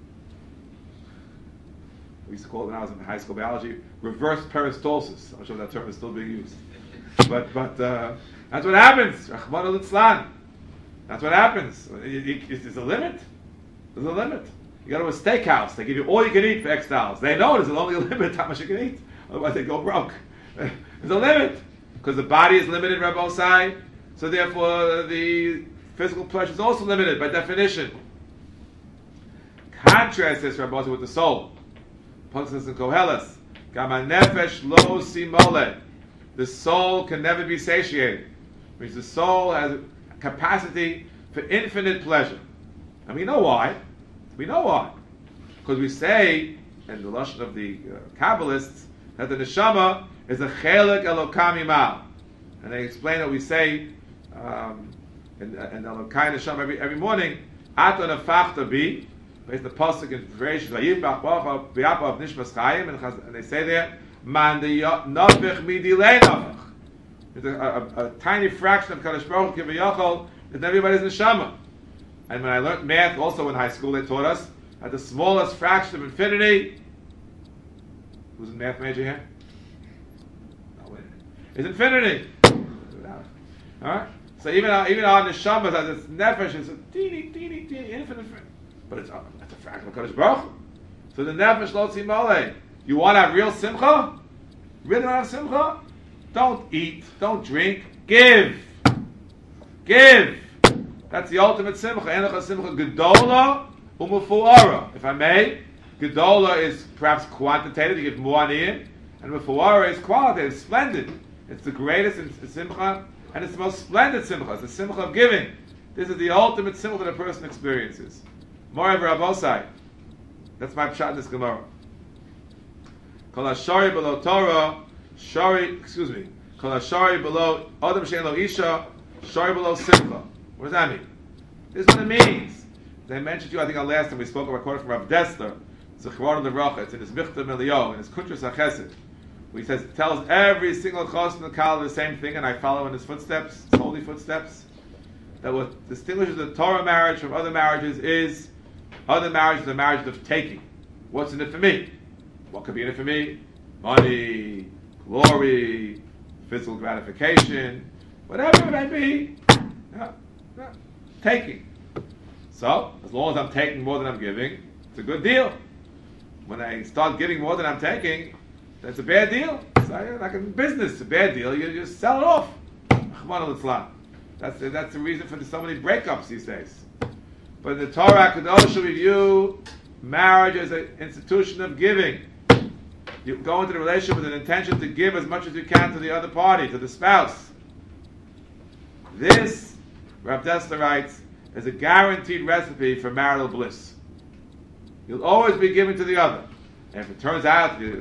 We used to call it when I was in high school biology, reverse peristalsis. I'm not sure if that term is still being used. But that's what happens. Rahman al-Itzlan. That's what happens. There's a limit. There's a limit. You go to a steakhouse. They give you all you can eat for X dollars. They know there's only a limit how much you can eat. Otherwise they go broke. There's a limit. Because the body is limited, Rabbi Osai. So therefore the physical pleasure is also limited by definition. Contrast this, Rabbi Osai, with the soul. Says in Koheles, Gama nefesh lo simole. The soul can never be satiated. Which the soul has a capacity for infinite pleasure. And we know why. We know why. Because we say, in the lashon of the Kabbalists, that the neshama is a chelik elokam imal. And they explain that we say in Elokai neshama every morning, Aton afachta bi. Based the pasuk in Bereshit, Vayibach Baruch B'Yapa of Nishmas Chaim, and they say there, Man de Nafich Midilei Nafich. It's a tiny fraction of Kadosh Baruch Hu Kivayachol is everybody's neshama. And when I learned math, also in high school, they taught us that the smallest fraction of infinity. Who's a math major here? No, wait. Is infinity. All right. So even our neshama has its nefesh is a teeny infinite. But it's a fraction of Kadosh Baruch Hu. So the nefesh lo tzimole. You want to have real simcha? Really want to have simcha? Don't eat. Don't drink. Give. Give. That's the ultimate simcha. Enecha simcha gedola umufuara. If I may, gedola is perhaps quantitative. You give more aniyim, and mufuara is qualitative, splendid. It's the greatest in simcha, and it's the most splendid simcha. It's the simcha of giving. This is the ultimate simcha that a person experiences. Moreover, Abosai. That's my pshat in this Gemara. Kol hashari below Torah, Kol hashari below Adam she'en lo isha, shari below simcha. What does that mean? This is what it means. As I mentioned to you, I think last time we spoke about quote from Rav Dessler, Zechron Levracha. It's in his Michtav Melio, in his Kuntras HaChesed, where he says, tells every single chos in the Kal the same thing, and I follow in his footsteps, his holy footsteps. that what distinguishes the Torah marriage from other marriages is other marriages are marriages of taking. What's in it for me? What could be in it for me? Money, glory, physical gratification, whatever it may be. Taking. So, as long as I'm taking more than I'm giving, it's a good deal. When I start giving more than I'm taking, that's a bad deal. It's like in business, it's a bad deal. You just sell it off. That's the reason for so many breakups these days. But in the Torah Kadosh we view marriage as an institution of giving. You go into the relationship with an intention to give as much as you can to the other party, to the spouse. This, Rav Dessler writes, is a guaranteed recipe for marital bliss. You'll always be giving to the other. And if it turns out you'll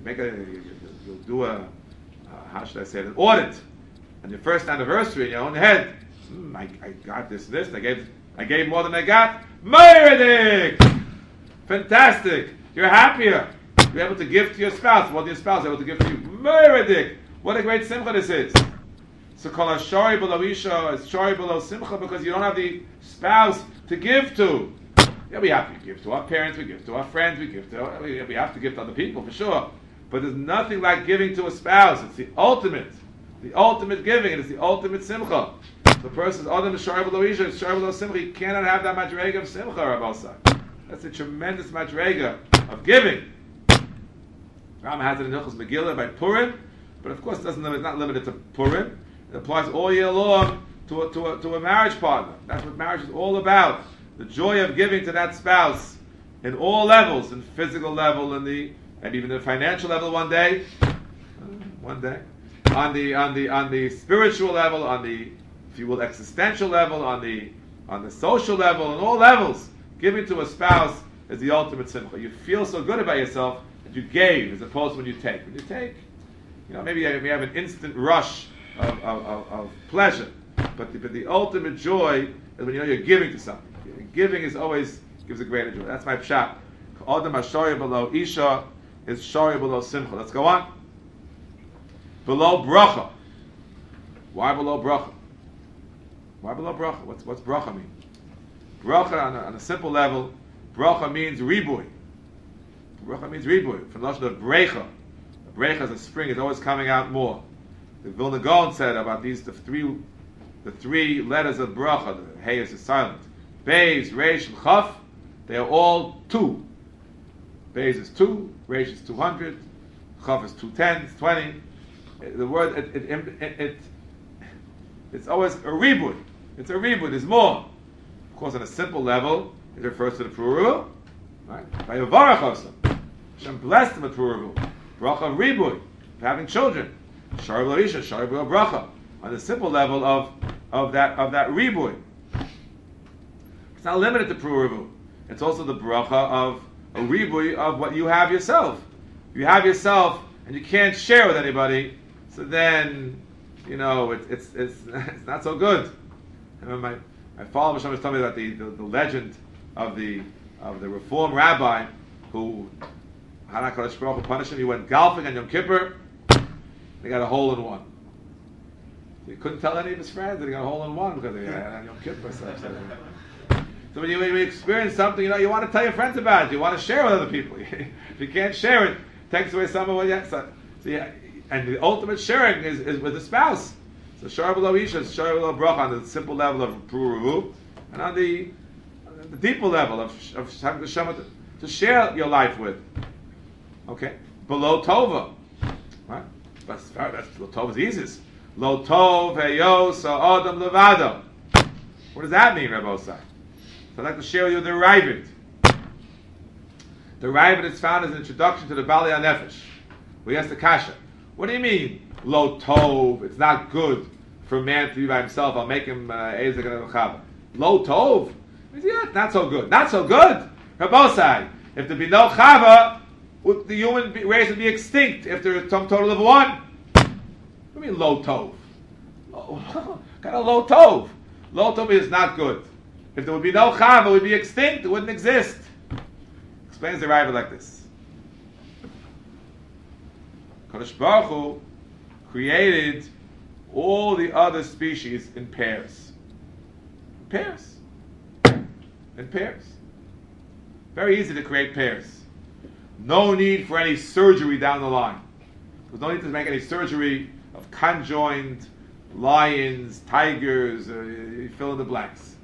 do how should I say it, an audit on your first anniversary in your own head. I got this, I gave more than I got. Meiridik! Fantastic! You're happier. You're able to give to your spouse more than your spouse is able to give to you. Meiridik! What a great simcha this is. So call a shori below isha, is shori below simcha because you don't have the spouse to give to. Yeah, we have to give to our parents, we give to our friends, we have to give to other people for sure. But there's nothing like giving to a spouse. It's the ultimate giving, and it's the ultimate simcha. The person's adam is shori below isha, is shori below simcha. You cannot have that madrega of simcha, Rabosai. That's a tremendous madrega of giving. Ram has it in Hilchos Megillah by Purim, but of course it's not limited to Purim. It applies all year long to a marriage partner. That's what marriage is all about. The joy of giving to that spouse in all levels, in physical level, and even the financial level one day, on the spiritual level, on the, if you will, existential level, on the social level, on all levels. Giving to a spouse is the ultimate simcha. You feel so good about yourself that you gave as opposed to when you take. When you take, maybe you have an instant rush of pleasure, but the ultimate joy is when you're giving to something. Giving always gives a greater joy. That's my pshat. Adam hashori below isha is shori below simcha. Let's go on. Below bracha. Why below bracha? Why below bracha? What's bracha mean? Bracha on a simple level, bracha means ribui. Bracha means ribui. From the notion of brecha. A brecha is a spring. It's always coming out more. The Vilna Gaon said about the three letters of bracha. The hey is silent. Beis, Reish, and Chaf, they are all 2. Beis is 2, Reish is 200, Chaf is 210, 20. The word, it's always a ribui. It's a ribui, there's more. Of course, on a simple level, it refers to the Pruruvu. Right? By Yavarach Osam. Hashem blessed them with Pruruvu. Bracha ribui, for having children. Shari B'lo Isha, Shari B'lo Bracha. On the simple level of that ribui. It's not limited to Pruruvu. It's also the bracha of a ribui of what you have yourself. If you have yourself and you can't share with anybody, so then, it's not so good. I remember my father was telling me about the legend of the Reform rabbi who HaKadosh Baruch Hu punished him. He went golfing on Yom Kippur. They got a hole in one. He couldn't tell any of his friends that he got a hole in one because they had on Yom Kippur. So when you experience something, you want to tell your friends about it. You want to share with other people. If you can't share it takes away some of what you have. So and the ultimate sharing is with the spouse. So shar below isha, shar below bracha on the simple level of pruruvu, and on the deeper level of having the shema to share your life with. Okay, below tova, right? That's tova is easiest. Lo tov heyo sa adam levado. What does that mean, Rabbi Osai? So I'd like to share with you the Ravid. The Ravid is found as an introduction to the Bali HaNefesh. We asked the Kasha, what do you mean, lo tov? It's not good for a man to be by himself. I'll make him ezek and chava. Lo tov? Yeah, not so good. Not so good. Rabosai, if there be no chava, the human race would be extinct if there is some total of 1. What do you mean lo tov? Kind of lo tov. Lo tov is not good. If there would be no chava, it would be extinct. It wouldn't exist. Explains the Ravid like this. Kadosh Baruch Hu created all the other species in pairs. pairs. In pairs. Very easy to create pairs. No need for any surgery down the line. There's no need to make any surgery of conjoined lions, tigers, you fill in the blanks.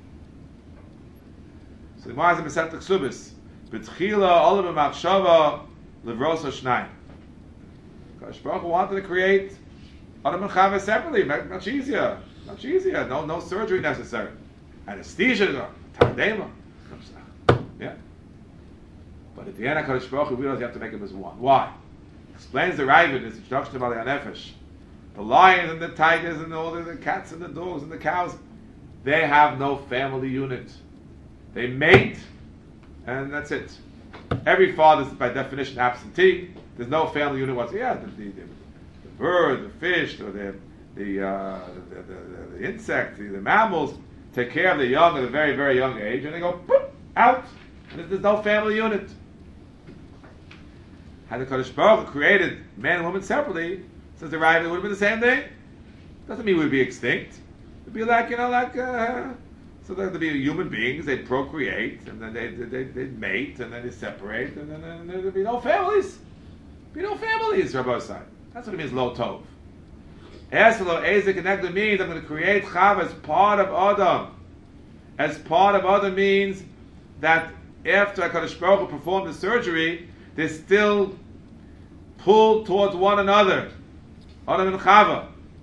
So the Gemara is in Masechet Ksubis. B'tchila olav b'machshava livrosa shnayim. Kadosh Baruch Hu wanted to create Adam and Chava separately, much easier. Much easier. No surgery necessary. Anesthesia, tardema. Yeah. But at the end, HaKadosh Baruch Hu realized you have to make them as one. Why? Explains the Ravid in his introduction to Balei HaNefesh. The lions and the tigers and all the cats and the dogs and the cows, they have no family unit. They mate, and that's it. Every father is by definition absentee. There's no family unit whatsoever. Yeah, the bird, the fish, or the insect, the mammals take care of the young at a very, very young age, and they go boop, out. And there's no family unit. Had the Kadosh Baruch Hu created man and woman separately, says the Rav, it would have been the same thing. Doesn't mean we'd be extinct. It'd be like, so there'd be human beings, they'd procreate, and then they'd mate, and then they'd separate, and then there'd be no families. There'd be no families, Rabbi Sai. That's what it means, lo tov. Eselo Ezek connected means I'm going to create Chava as part of Adam. As part of Adam means that after HaKadosh Baruch Hu performed the surgery, they still pull towards one another. Adam and Chava.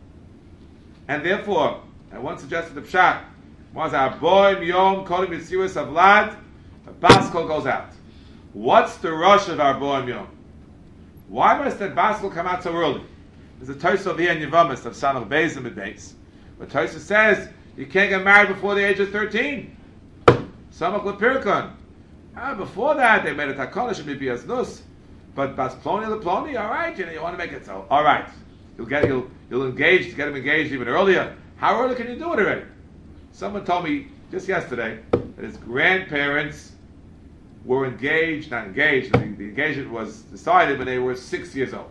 And therefore, I once suggested the Pshat, was our boy Yom calling Mitzvahs Avlad, a Baskol goes out. What's the rush of our boy Yom? Why must that Baskol come out so early? There's a Tosaf here in Yevamis of Sanach Beis and Beis. But Tosaf says you can't get married before the age of 13. Samach Lepirkon. Before that, they made a Takonish and maybe as Nus. But Bas Ploni Leploni, all right, you want to make it so. All right. You'll engage to get him engaged even earlier. How early can you do it already? Someone told me just yesterday that his grandparents were engaged, not engaged, the engagement was decided when they were 6 years old.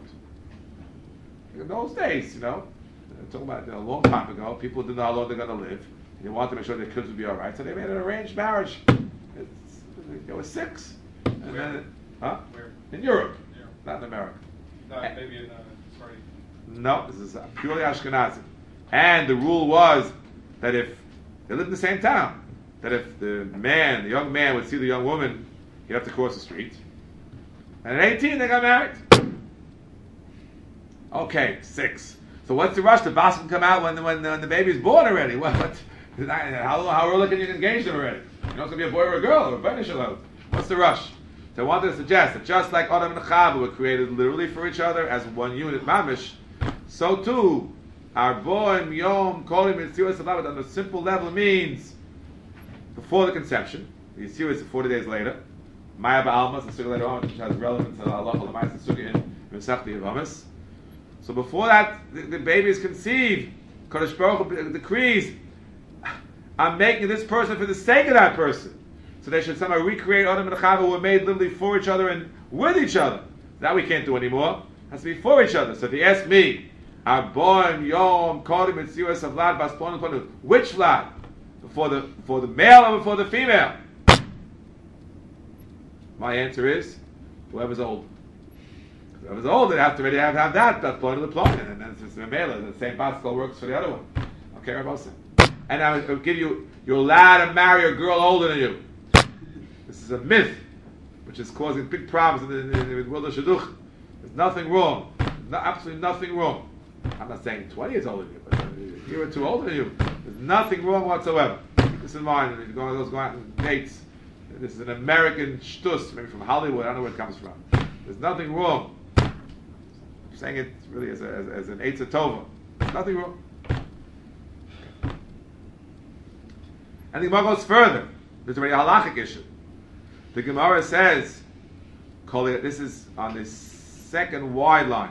In those days, I'm talking about a long time ago, people didn't know how long they're going to live. They wanted to make sure their kids would be all right, so they made an arranged marriage. They were 6. And Where? Where? In Europe, not in America. No, maybe in sorry. No, this is purely Ashkenazi. And the rule was that if they lived in the same town, that if the young man would see the young woman, he'd have to cross the street. And at 18, they got married. Okay, 6. So what's the rush? The boss can come out when the baby's born already. How early can you engage them already? You know it's going to be a boy or a girl or a bunny shalom. What's the rush? So I wanted to suggest that just like Adam and Chava were created literally for each other as one unit, mamish, so too our boy Yom calling Mitzvahs Alabat on a simple level means before the conception. The Yisir is 40 days later. Maya Ba'almas, the sukkah later on, which has relevance to Allah, the Maya sukkah in Mesach Yevamis. So before that, the baby is conceived. Kadosh Baruch Hu decrees, I'm making this person for the sake of that person. So they should somehow recreate Adam and Chava who were made literally for each other and with each other. That we can't do anymore. It has to be for each other. So if you ask me, Aboim Yom Kodim Mitzvahs of Vlad Baspon, which Vlad? Before the male or before the female? My answer is whoever's old. Whoever's old, they have to already have that point of the plot, and then it's the male. The same Baskol works for the other one. Okay, Rabbi. And I will give you, you're allowed to marry a girl older than you. This is a myth, which is causing big problems in the world of Shidduch. There's nothing wrong. Absolutely nothing wrong. I'm not saying 20 is older than you, but a year or two older than you. There's nothing wrong whatsoever. Keep this in mind. If you're going out on dates, this is an American shtus, maybe from Hollywood. I don't know where it comes from. There's nothing wrong. I'm saying it really as an Eitzah Tova. There's nothing wrong. And the Gemara goes further. There's already a halachic issue. The Gemara says, this is on the second wide line.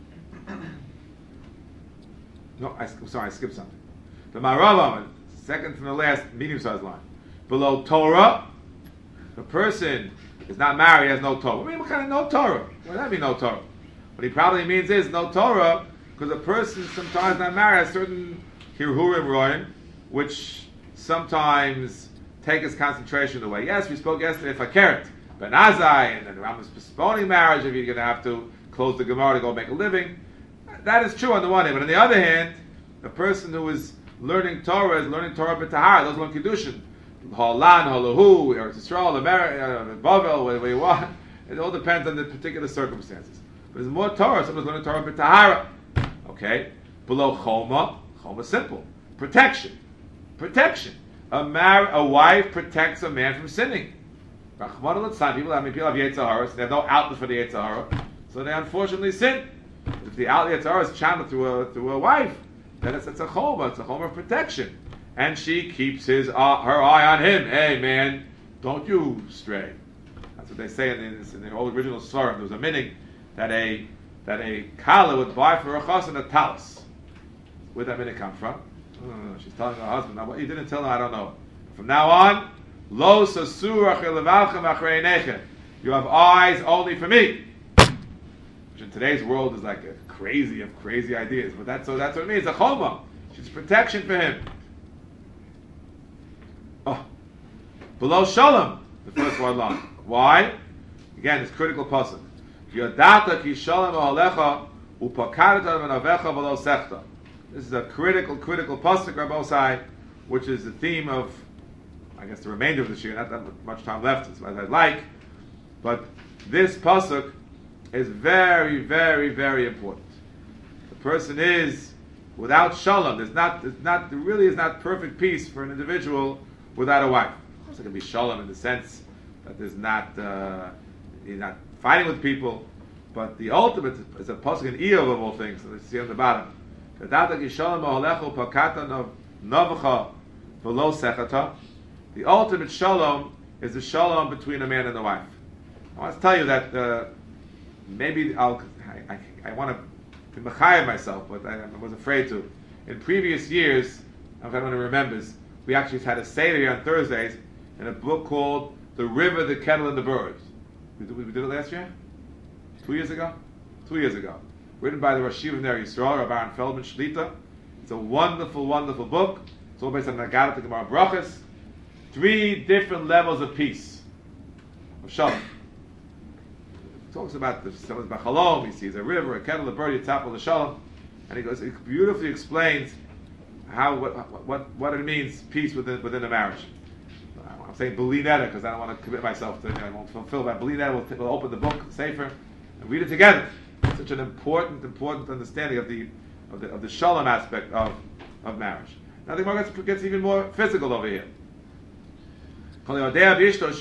No, I skipped something. The Marav, second from the last medium-sized line. Below Torah, the person is not married, has no Torah. What kind of no Torah? What does that mean, no Torah? What he probably means is no Torah, because a person sometimes not married has certain Hirhurim Royim, which sometimes take his concentration away. Yes, we spoke yesterday for Keret, Ben Azai, and then the Rambam's postponing marriage if you're going to have to close the Gemara to go make a living. That is true on the one hand, but on the other hand, a person who is learning Torah b'tahara, those learn Kiddushin, Holan, Holahu, Eretz Yisrael, America, Bavel, whatever you want. It all depends on the particular circumstances. But there's more Torah, someone's learning Torah b'tahara. Okay? Below Choma is simple. Protection. A wife protects a man from sinning. People have Yetzer Hara, so they have no outlet for the Yetzer Hara, so they unfortunately sin. If the outlet Yetzer Hara is channeled through a wife, then it's a Choma, it's a Choma of protection. And she keeps her eye on him. Hey man, don't you stray. That's what they say in the old original Svarim. There was a minig that a kala would buy for her chassan a talis. Where'd that minig come from? She's telling her husband. Now what you didn't tell her, I don't know. From now on, lo sasur achilevachem achrei nechem. You have eyes only for me. Which in today's world is like a crazy ideas. But that's what it means. A choma. She's protection for him. Below Shalom, the first one line. Why? Again, it's critical pasuk. Yodata ki Shalom alecha upakarta v'navecha v'lo sechta. This is a critical pasuk, Rabbosai, which is the theme of, I guess, the remainder of the year. Not that much time left, as I'd like, but this pasuk is very, very, very important. The person is without Shalom. There really is not perfect peace for an individual without a wife. Of course, it can be Shalom in the sense that there's you're not fighting with people, but the ultimate is a pasuk in Eov of all things. So let's see on the bottom. The ultimate Shalom is the Shalom between a man and a wife. I want to tell you that maybe I want to be mechayev myself, but I was afraid to. In previous years, if anyone remembers, we actually had a Seder here on Thursdays in a book called The River, the Kettle, and the Birds. We did it last year? 2 years ago? 2 years ago. Written by the Rosh Yeshiva of Ner Yisrael, Rabbi Aaron Feldman Shlita. It's a wonderful, wonderful book. It's all based on Nagadat to Gemara Brachas. 3 different levels of peace, of Shalom. It talks about someone's Bachalom, he sees a river, a kettle, a bird, Yitzapel, the Shalom. And he beautifully explains what it means, peace within a marriage. I'm saying Belinetta because I don't want to commit myself to I won't fulfill that. Belinetta will open the book, the Sefer, and read it together. It's such an important understanding of the Shalom aspect of marriage. Now the Gemara gets even more physical over here. And it talks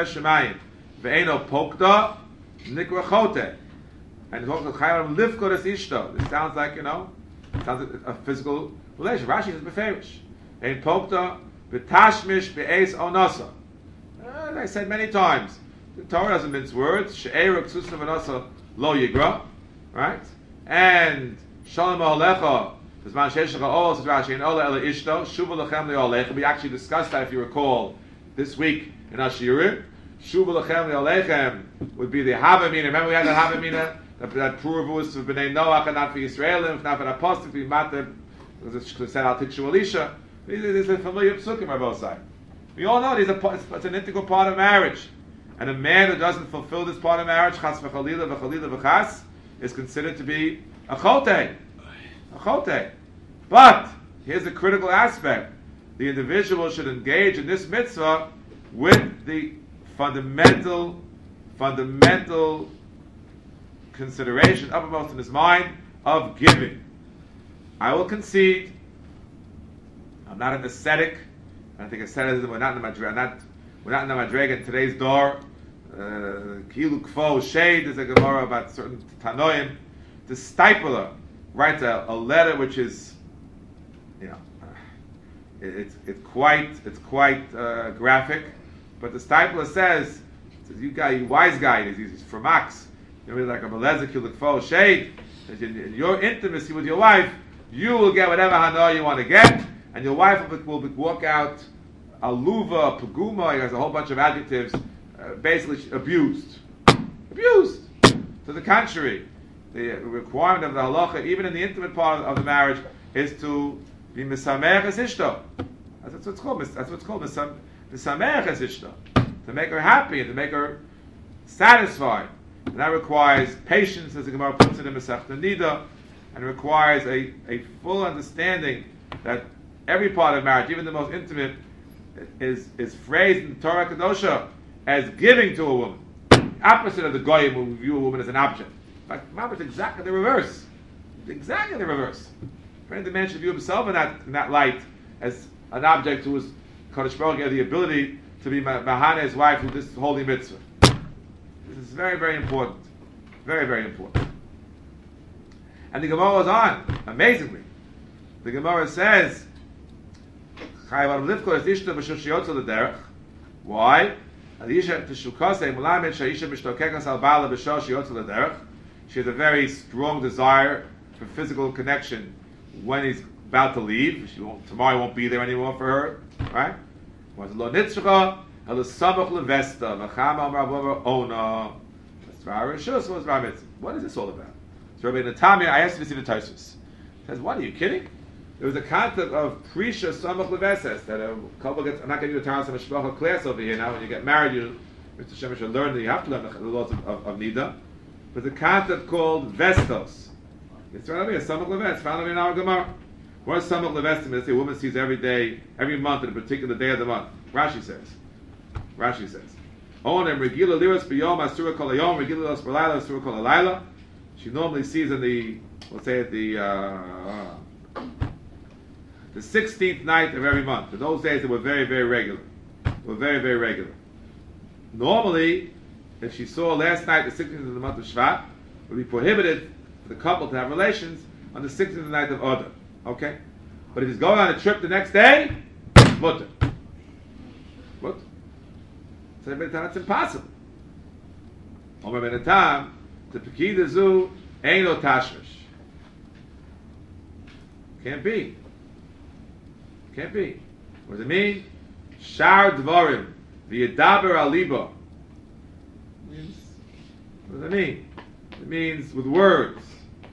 about Chayim Livkodas Ishto. This sounds like, sounds like a physical relation. Rashi is beferish. Ein Pokta B'tashmish Be'ez Onasa. I said many times, the Torah doesn't mince words. She'eruk Susna V'nasa Lo Yigra. Right? And Shalom Alecha B'zman She'eshecha Ol says Rashi and Ola Ela Ishto Shuva Lechem Le'olecha. We actually discussed that, if you recall, this week in Ashirim. Shuva Lechem Le'olechem would be the Havamina. Remember we had the Havamina? That pruvu is for Bnei Noach and not for Yisraelim, not for the apostle, for Matter, because it said Al Tikshu Elisha. These are familiar psukim on both sides. We all know it's an integral part of marriage. And a man who doesn't fulfill this part of marriage, chas v'chalila v'chalila v'chas, is considered to be a chote. But, here's the critical aspect. The individual should engage in this mitzvah with the fundamental consideration uppermost in his mind of giving. I will concede, I'm not an ascetic. I think asceticism, we're not in the Madrega in today's door. Kilu Kfo Shade is a Gemara about certain Tanoim. The Stipler writes a letter which is, it's quite graphic. But the Stipler says, you wise guy, he's from Max. Like a Melezek Kilu Kfo Shade. In your intimacy with your wife, you will get whatever hana you want to get, and your wife will walk out aluva, puguma, he has a whole bunch of adjectives, basically abused. To the contrary, the requirement of the halacha, even in the intimate part of the marriage, is to be misamech es ishto. That's what it's called. That's what's called Misameach es ishta, to make her happy and to make her satisfied. And that requires patience, as the Gemara puts it in Masechta Nida, and it requires a full understanding that every part of marriage, even the most intimate, is phrased in the Torah Kedosha as giving to a woman. Opposite of the Goyim who view a woman as an object. In fact, Mamash is exactly the reverse. Exactly the reverse. The man should view himself in that light as an object who is Kodesh Baruch Hu, the ability to be Mahana, his wife, who this holy mitzvah. This is very, very important. Very, very important. And the Gemara goes on, amazingly. The Gemara says, why? She has a very strong desire for physical connection when he's about to leave. Tomorrow won't be there anymore for her, right? What is this all about? So Rabbi Natamiya, I asked you to see the Tosfos. Says, what, are you kidding? There was a concept of Prisha Samach Leveses, that a couple gets, I'm not giving you a Taras of Mishpacha class over here now. When you get married, Mr. Shemesh should learn that you have to learn the laws of Nida. But the concept called Vestos. It's right over here, Samach Leves, found in our Gemara. What is Samach Leves? Let's say a woman sees every day, every month, in a particular day of the month. Rashi says. Onem Regila Liras B'yom Asura Kol Hayom, Regila Liras B'layla Asura Kol Halayla. She normally sees in the, let's say at the 16th night of every month. In those days, they were very, very regular. Normally, if she saw last night, the 16th of the month of Shvat, it would be prohibited for the couple to have relations on the 16th of the night of Adar. Okay? But if he's going on a trip the next day, mutter. What? So it's impossible. Omer ben Atam, the Pekida Zu, ain't no tashmish. Can't be. What does it mean? Shar dvarim v'yedaber aliba. What does it mean? It means with words.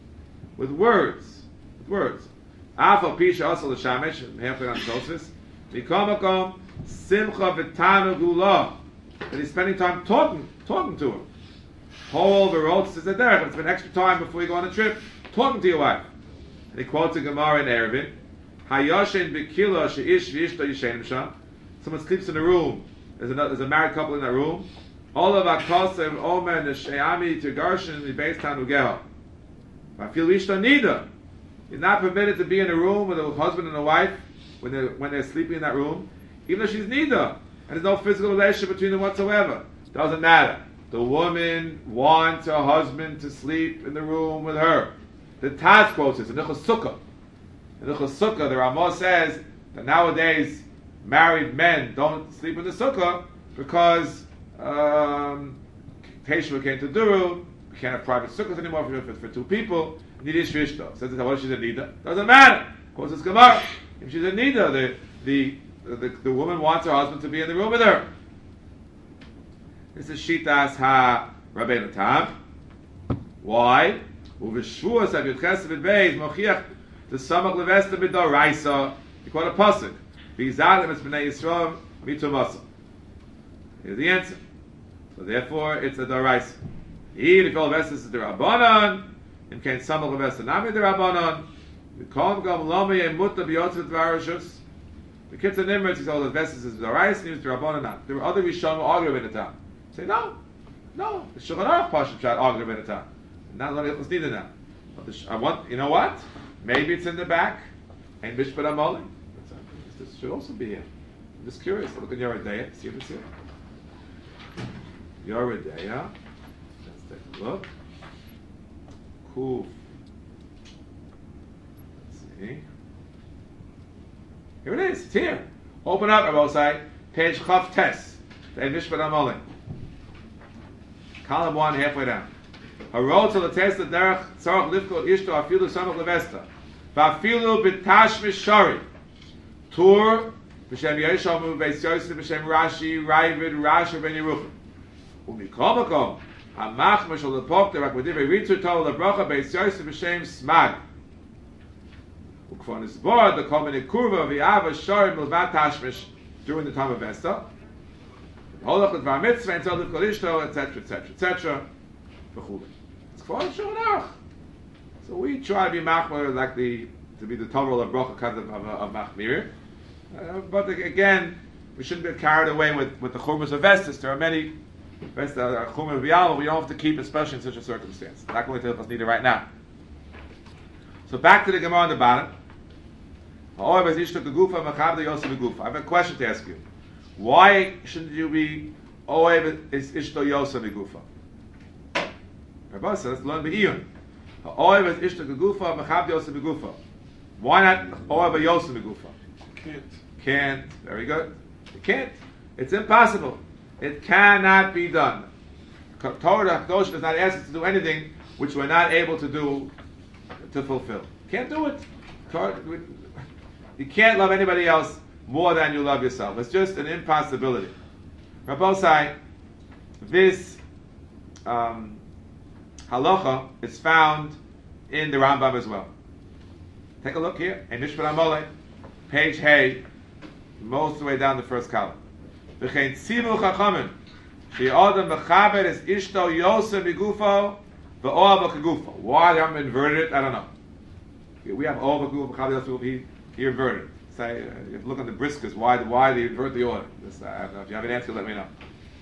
Afal pisha also l'shamesh, halfway on Tosfos. Mikomakom simcha v'tanu gula. That he's spending time talking to her. Whole verot says that there. It's been extra time before you go on a trip, talking to your wife. And he quotes a Gemara in Eruvin. Hayoshen b'kila she'ish v'ishto yishenim sham. Someone sleeps in a room. There's a married couple in that room. All of akosev omer nesheami tigarshin mibeis tanugeha. I feel ishto nida. You're not permitted to be in a room with a husband and a wife when they're sleeping in that room, even though she's nida and there's no physical relationship between them whatsoever. Doesn't matter. The woman wants her husband to sleep in the room with her. The Taz quotes this in Nichos Sukkah. In Nichos Sukkah, the Ramah says that nowadays married men don't sleep in the Sukkah because Teshuvah came to Duru. We can't have private Sukkahs anymore for two people. Nidish Vishto. Says that what she's a Nida. Doesn't matter. Quotes this Gemara. If she's a Nida, the woman wants her husband to be in the room with her. This is Shitas Ha Rabbeinu Tam. Why? Uveshvuas Av Yudches V'Beis Mochiach the Samach Levesta B'Doraisa. You quote a pasuk. V'Yizalim Es B'nei Yisrael Mitumasa. Here's the answer. So therefore, it's a Doraisa. If all Levesta is the Rabbanon, in case Samach Levesta Nami the Rabbanon, the Kom Gam Lama Yemutta B'Yotzvet V'Arashus. The Kitzur Nimrod says all the Levesta is the Doraisa, and he was the Rabbanon not. There were other Rishonim who argue in the time. Say no. The Shulchan Aruch Pashut Pshat argue in the time. Not a lot of people need it now. But you know what? Maybe it's in the back. And Mishpat Amoli. This should also be here. I'm just curious. Look at Yoreh Deah. See if it's here. Yoreh Deah. Let's take a look. Cool. Let's see. Here it is. It's here. Open up, Rabosai. Page Chav Tes. And Mishpat Amoli. Column 1, halfway down. Harot to the test of derech tzarach lifkot ishto afilu samach levesta va'afilu b'tashmish shari tur b'shem Yeshamu b'beis Yosef b'shem Rashi Ravid Rashi ben Yeruchim u'mikol makom hamach mashal lepok derech b'divrei ritzu tol lebracha b'beis Yosef b'shem Smag for this board, the common kurva v'ava shorim levat tashmish during the time of Esther. Holach with var mitzvah and tzolif kolishto, etc., etc., etc. It's called Shulchan. So we try to be machmir like to be the Torah of bracha kind of machmir. But again, we shouldn't get carried away with the chumas of Vestas. There are many Vestas that are chumas v'yalma we don't have to keep, especially in such a circumstance. Not going to tell us neither right now. So back to the Gemara on the bottom. I have a question to ask you. Why shouldn't you be Oev is Ishto Yosa Begufa? Rabbi says, let's learn Be'iyun. Oev is Ishto Begufa, Mechabdi Yosa Begufa. Why not Oev Yosa Begufa? Can't. Very good. You can't. It's impossible. It cannot be done. Torah Kadosh does not ask us to do anything which we're not able to do to fulfill. Can't do it. You can't love anybody else more than you love yourself. It's just an impossibility. Rabbosai, this halacha is found in the Rambam as well. Take a look here in Mishpat Amolei, page Hey, most of the way down the first column. V'chein tzivu chachamim she'odam mechaber es ishto yosem migufo v'oav kegufo. Why they haven't inverted it, I don't know. We have oav kegufo mechaber yosem. He inverted it. Say, you have to look on the briskers. Why they invert the order? I don't know. If you have an answer, let me know.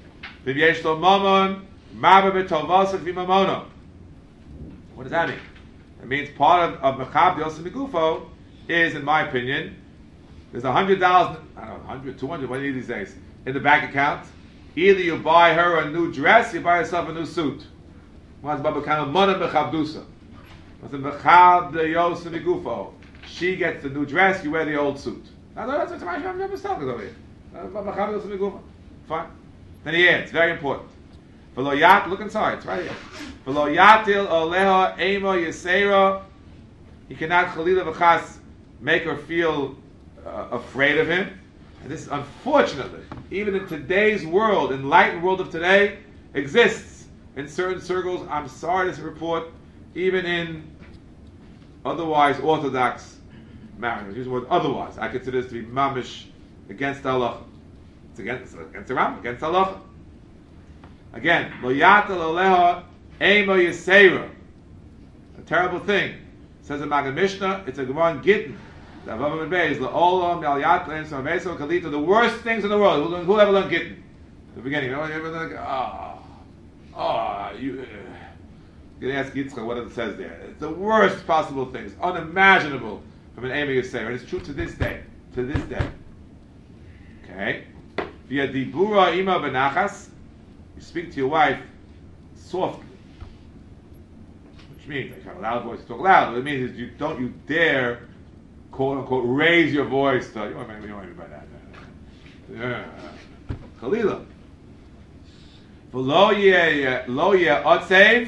What does that mean? It means part of Mechab Yosef Migufo is, in my opinion, there's $100, I don't know, 100, 200, what do you need these days, in the bank account. Either you buy her a new dress, you buy yourself a new suit. What's Baba kind of money Mechabdusa? What's the Mechab Yosef Migufo? She gets the new dress, you wear the old suit. That's what I've never stuck over here. Fine. Then he adds, very important. Look inside, it's right here. He cannot chalila v'chas make her feel afraid of him. And this, unfortunately, even in today's world, enlightened world of today, exists in certain circles. I'm sorry to report, even in otherwise orthodox marriage. Use the word otherwise. I consider this to be mamish against halacha. It's against the Rambam, against halacha. Again, lo yatal aleha emo yisera. A terrible thing. It says in Maggid Mishnah, it's a Gemara in Gittin. The worst things in the world. Who ever learned Gittin? The beginning. You ever like, you can ask Yitzchak what it says there. It's the worst possible things, unimaginable from an Amy Yisrael. And it's true to this day. To this day. Okay? Via dibura ima benachas, you speak to your wife softly. Which means, like, you have a loud voice to talk loud. What it means is you dare, quote unquote, raise your voice to, you don't want me by that. Chalila. V'lo yeh otsev,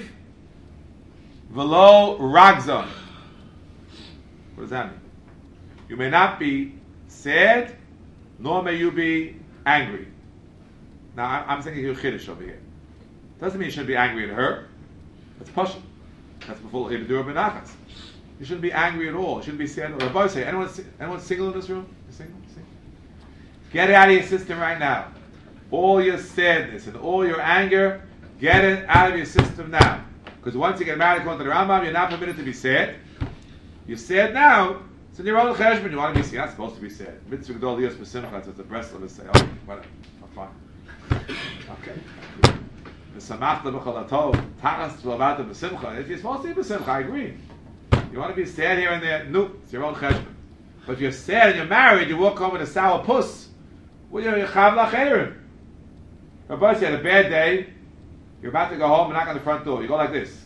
v'lo ragzon. What does that mean? You may not be sad, nor may you be angry. Now, I'm thinking you're chiddush over here. Doesn't mean you shouldn't be angry at her. That's pashut. That's before you do a benachas. You shouldn't be angry at all. You shouldn't be sad. Rabbi say, anyone single in this room? You single? Get it out of your system right now. All your sadness and all your anger, get it out of your system now. Because once you get married according to the Rambam, you're not permitted to be sad. You're sad now. It's in your own cheshbon. You want to be sad. You're not supposed to be sad. Mitzvah Gdol Yos B'Simcha. That's what the Breslov say. Oh, whatever. I'm fine. Okay. V'samachta b'chol hatov. Taras v'lavata b'Simcha. If you're supposed to be b'Simcha, I agree. You want to be sad here and there? No. It's your own cheshbon. But if you're sad and you're married, you walk home with a sour puss. Well, you're chav lacherim. Rabbi said, a bad day. You're about to go home and knock on the front door. You go like this.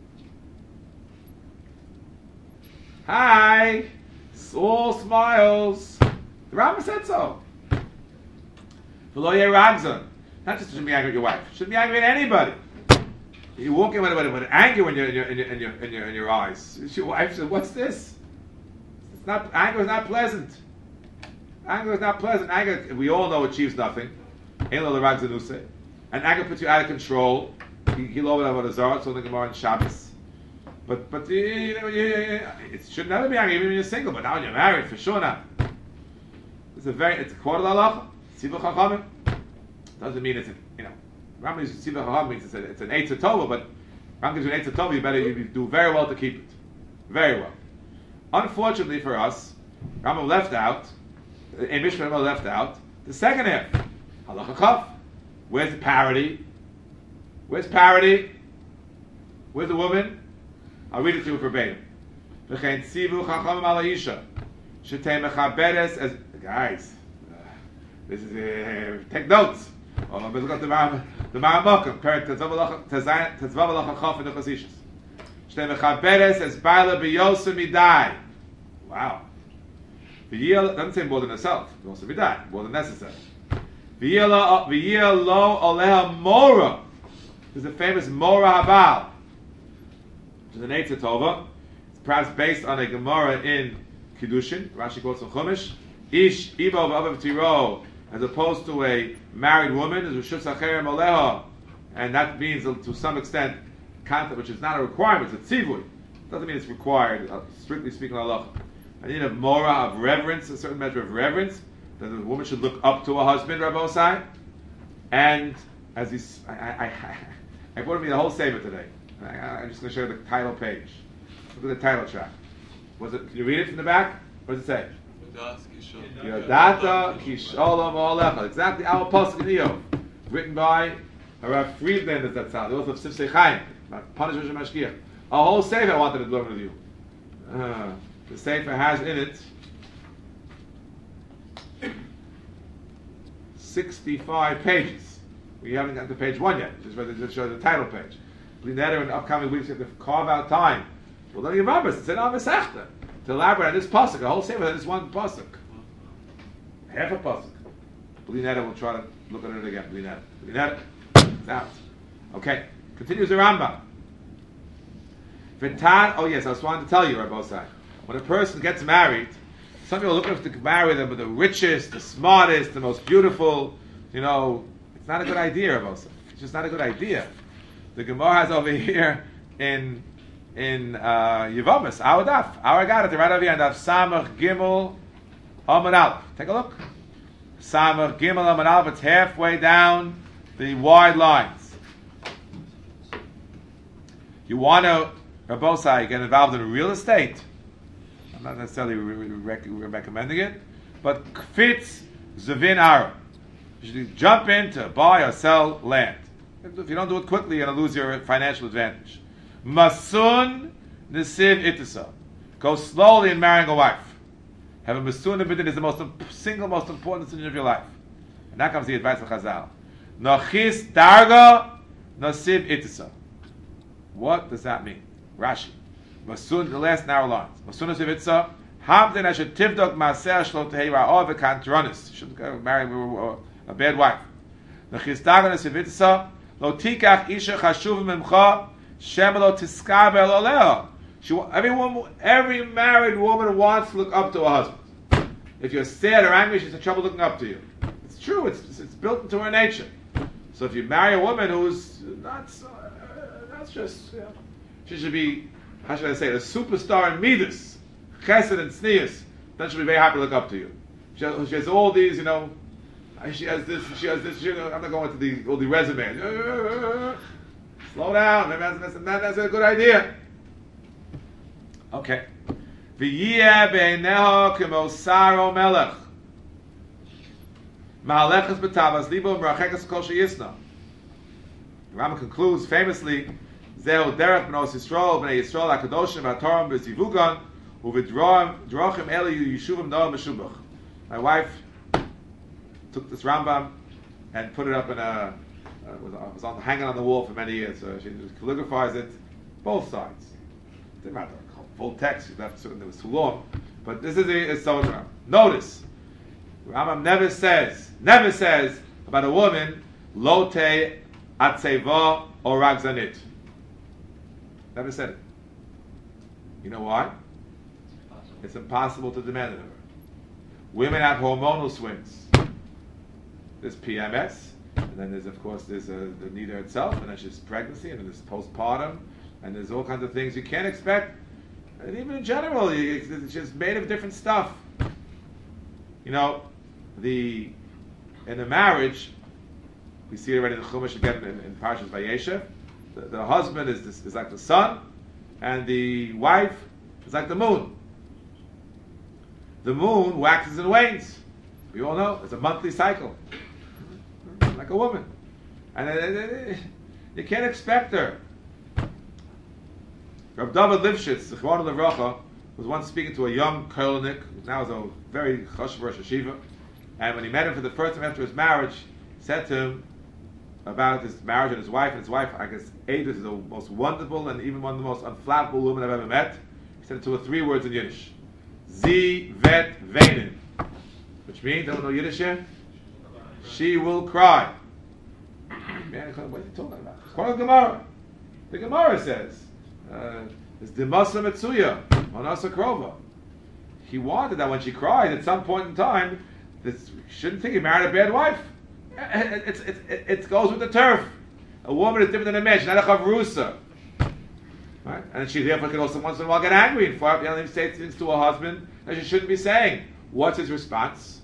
Hi. All smiles. The Rambam said so. V'lo yeh ragzon. Not just shouldn't be angry at your wife. Shouldn't be angry at anybody. You walk in with anger in your eyes. Your wife said, "What's this?" It's not. Anger is not pleasant. Anger is not pleasant. Anger, we all know, achieves nothing. And anger puts you out of control. It's on the Gemara in Shabbos. But it should never be even when you're single. But now when you're married, for sure not. It's a quarter halacha. Tzivur chachamim doesn't mean it's Rambam uses tzivur chachamim means it's an eitzah tova, but Rambam gives you an eitzah tova. You do very well to keep it, very well. Unfortunately for us, Rambam left out. A Mishnah left out the second half. Halacha chaf. Where's the parody? Where's parody? Where's the woman? I'll read it to you verbatim. V'chein tzivu chachamim ala isha shetei mechaberes as guys. This is take notes. Let's look at the Maramokam. Parent Tetzvav Alacha Chaf in the Chasishus. Shetei mechaberes as baila b'yosem midai. Wow. V'yil doesn't say more than herself. Also midai, more than necessary. V'yil lo oleha mora. There's a famous Mora Habal, which is an Eitzah Tova. It's perhaps based on a Gemara in Kiddushin. Rashi quotes from Chumash. Ish Ibo v'Abav Tiro, as opposed to a married woman, is Rishus Acherem Oleha, and that means to some extent concept which is not a requirement. It's a tzivui. Doesn't mean it's required. Strictly speaking, Allah. I need a mora of reverence, a certain measure of reverence, that the woman should look up to her husband, Rabbi Osai, and as he's, I brought me the whole Sefer today. I'm just going to show you the title page. Look at the title track. Can you read it from the back? What does it say? Yodata Kisholom Olecha. Exactly our pasuk in Iyov, written by Rav Friedman. That's that sound. The author of Sifsei Chaim, Punish Rishon Mashgiach. A whole Sefer I wanted to learn with you. The Sefer has in it 65 pages. We haven't gotten to page 1 yet. Just ready to show the title page. In the upcoming weeks, you have to carve out time. Well, don't give up. It's an Amesachta to elaborate on this pasuk. A whole sefer on this one pasuk, half a pasuk. Blinetta will try to look at it again. Blinetta, it's out. Okay, continues the Rambam. Oh yes, I was wanting to tell you, Rabbi Osai. When a person gets married, some people are looking to marry them with the richest, the smartest, the most beautiful. It's not a good idea, Rabbi Osai. It's just not a good idea. The Gemara has over here in Yevamis, our daf, our got it right over here, and daf Samach Gimel Amud Aleph. Take a look. Samach Gimel Amud Aleph. It's halfway down the wide lines. You want to, Rabbi Osai, get involved in real estate? I'm not necessarily recommending it, but kfitz zevin ara. You should jump in to buy or sell land. If you don't do it quickly, you're going to lose your financial advantage. Masun nesiv itisa. Go slowly in marrying a wife. Have a masun bidin is the single most important decision of your life. And that comes the advice of Chazal. Nachis darga nesiv itisa. What does that mean? Rashi. Masun, the last narrow lines. Masun nesiv itisa. Hamden I should tivdok maser shlo tehei ra'ov v'kantronis. You shouldn't go marry a bad wife. Nachis darga nesiv itisa. Lo tikach isha chashuv mimcha shem lo tiskabel oleha. Every married woman wants to look up to her husband. If you're sad or angry, she's in trouble looking up to you. It's true. It's built into her nature. So if you marry a woman who's that's just she should be, how should I say, a superstar in midas, chesed and tznius, then she'll be very happy to look up to you. She has all these, she has this. I'm not going into all the resumes. Slow down. Maybe that's a good idea. Okay. V'yeh beineho k'mo saro melech. Ma'alechas b'tavas libo m'rachekas kol sheyisna. The Rambam concludes famously, Zehu derech b'nos Yisrael b'nei Yisrael hakadoshim v'atorim b'zivugan u'v'drochim eli yishuvim noam meshubach. My wife took this Rambam and put it up in was hanging on the wall for many years. So she just calligraphies it, both sides. Didn't matter, full text. She left certain it was too long, but this is a so Rambam. Notice, Rambam never says about a woman lote atzeva or ragzanit. Never said it. You know why? It's impossible to demand it of her. Women have hormonal swings. There's PMS, and then there's the nida itself, and then there's pregnancy, and then there's postpartum, and there's all kinds of things you can't expect. And even in general, it's just made of different stuff. In a marriage, we see it already in the Chumash again in Parshas Vayeshev. The husband is like the sun, and the wife is like the moon. The moon waxes and wanes. We all know it's a monthly cycle, like a woman, and you can't expect her. Rav David Lifshitz, the Zichrono Livracha, was once speaking to a young Kohelnik, who now is a very chashuv Rosh Hashiva, and when he met him for the first time after his marriage, he said to him about his marriage and his wife, I guess, Edith is the most wonderful and even one of the most unflappable women I've ever met. He said it to her 3 words in Yiddish. Zi vet veinen. Which means, I don't know Yiddish here? She will cry. Man, what are you talking about? It's part of the Gemara. The Gemara says, it's Dimasa Metsuya, Manasa Krova. He wanted that when she cried at some point in time, shouldn't think he married a bad wife. It goes with the turf. A woman is different than a man. She's not a chavrusa. Right? And she therefore can also once in a while get angry and fire up and say things to her husband that she shouldn't be saying. What's his response?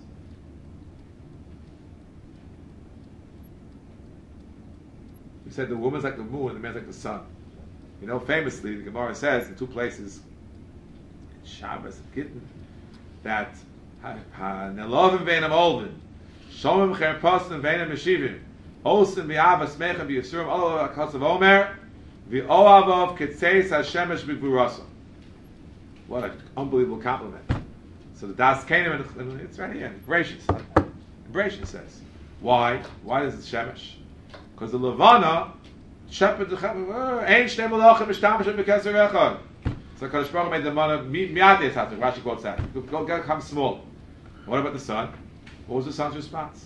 He said the woman's like the moon and the man's like the sun. Famously, the Gemara says in 2 places, in Shabbos and Gittin, that Nelovim veinam olvin, Shomim cherpasim veinam meshivim, Osim bi'avas mechem b'yisurim, Olav ha'kasav omer, v'oavav ketzeis ha'shemesh b'gvurasa. What an unbelievable compliment. So the Das Kenim, and it's right here, Breshin says. Why? Why does it Shemesh? Because the Levana, shepherd ain't shnei malachim mishtamashim b'keser echad. So Kadosh Baruch Hu made the mana miyadei tzatzik. Rashi quotes that. Go come small. What about the son? What was the son's response?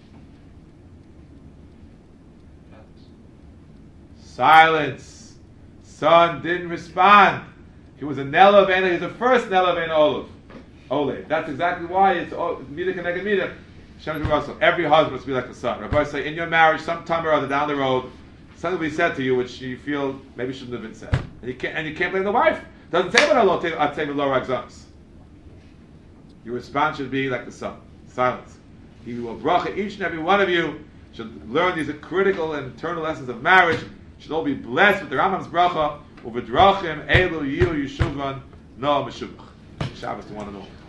Silence. Son didn't respond. He was a nelav, he's the first nelav and Olev. That's exactly why it's midah connected midah. Every husband must be like the son. Rabbi say in your marriage, sometime or other down the road, something will be said to you which you feel maybe shouldn't have been said, and you can't blame the wife. Doesn't say about Allah. Your response should be like the son. Silence. He will bracha each and every one of you should learn these critical and eternal lessons of marriage. Should all be blessed with the Rambam's bracha. Uvedrachim elu yilu yishuvan no meshubach. Shabbos to one and all.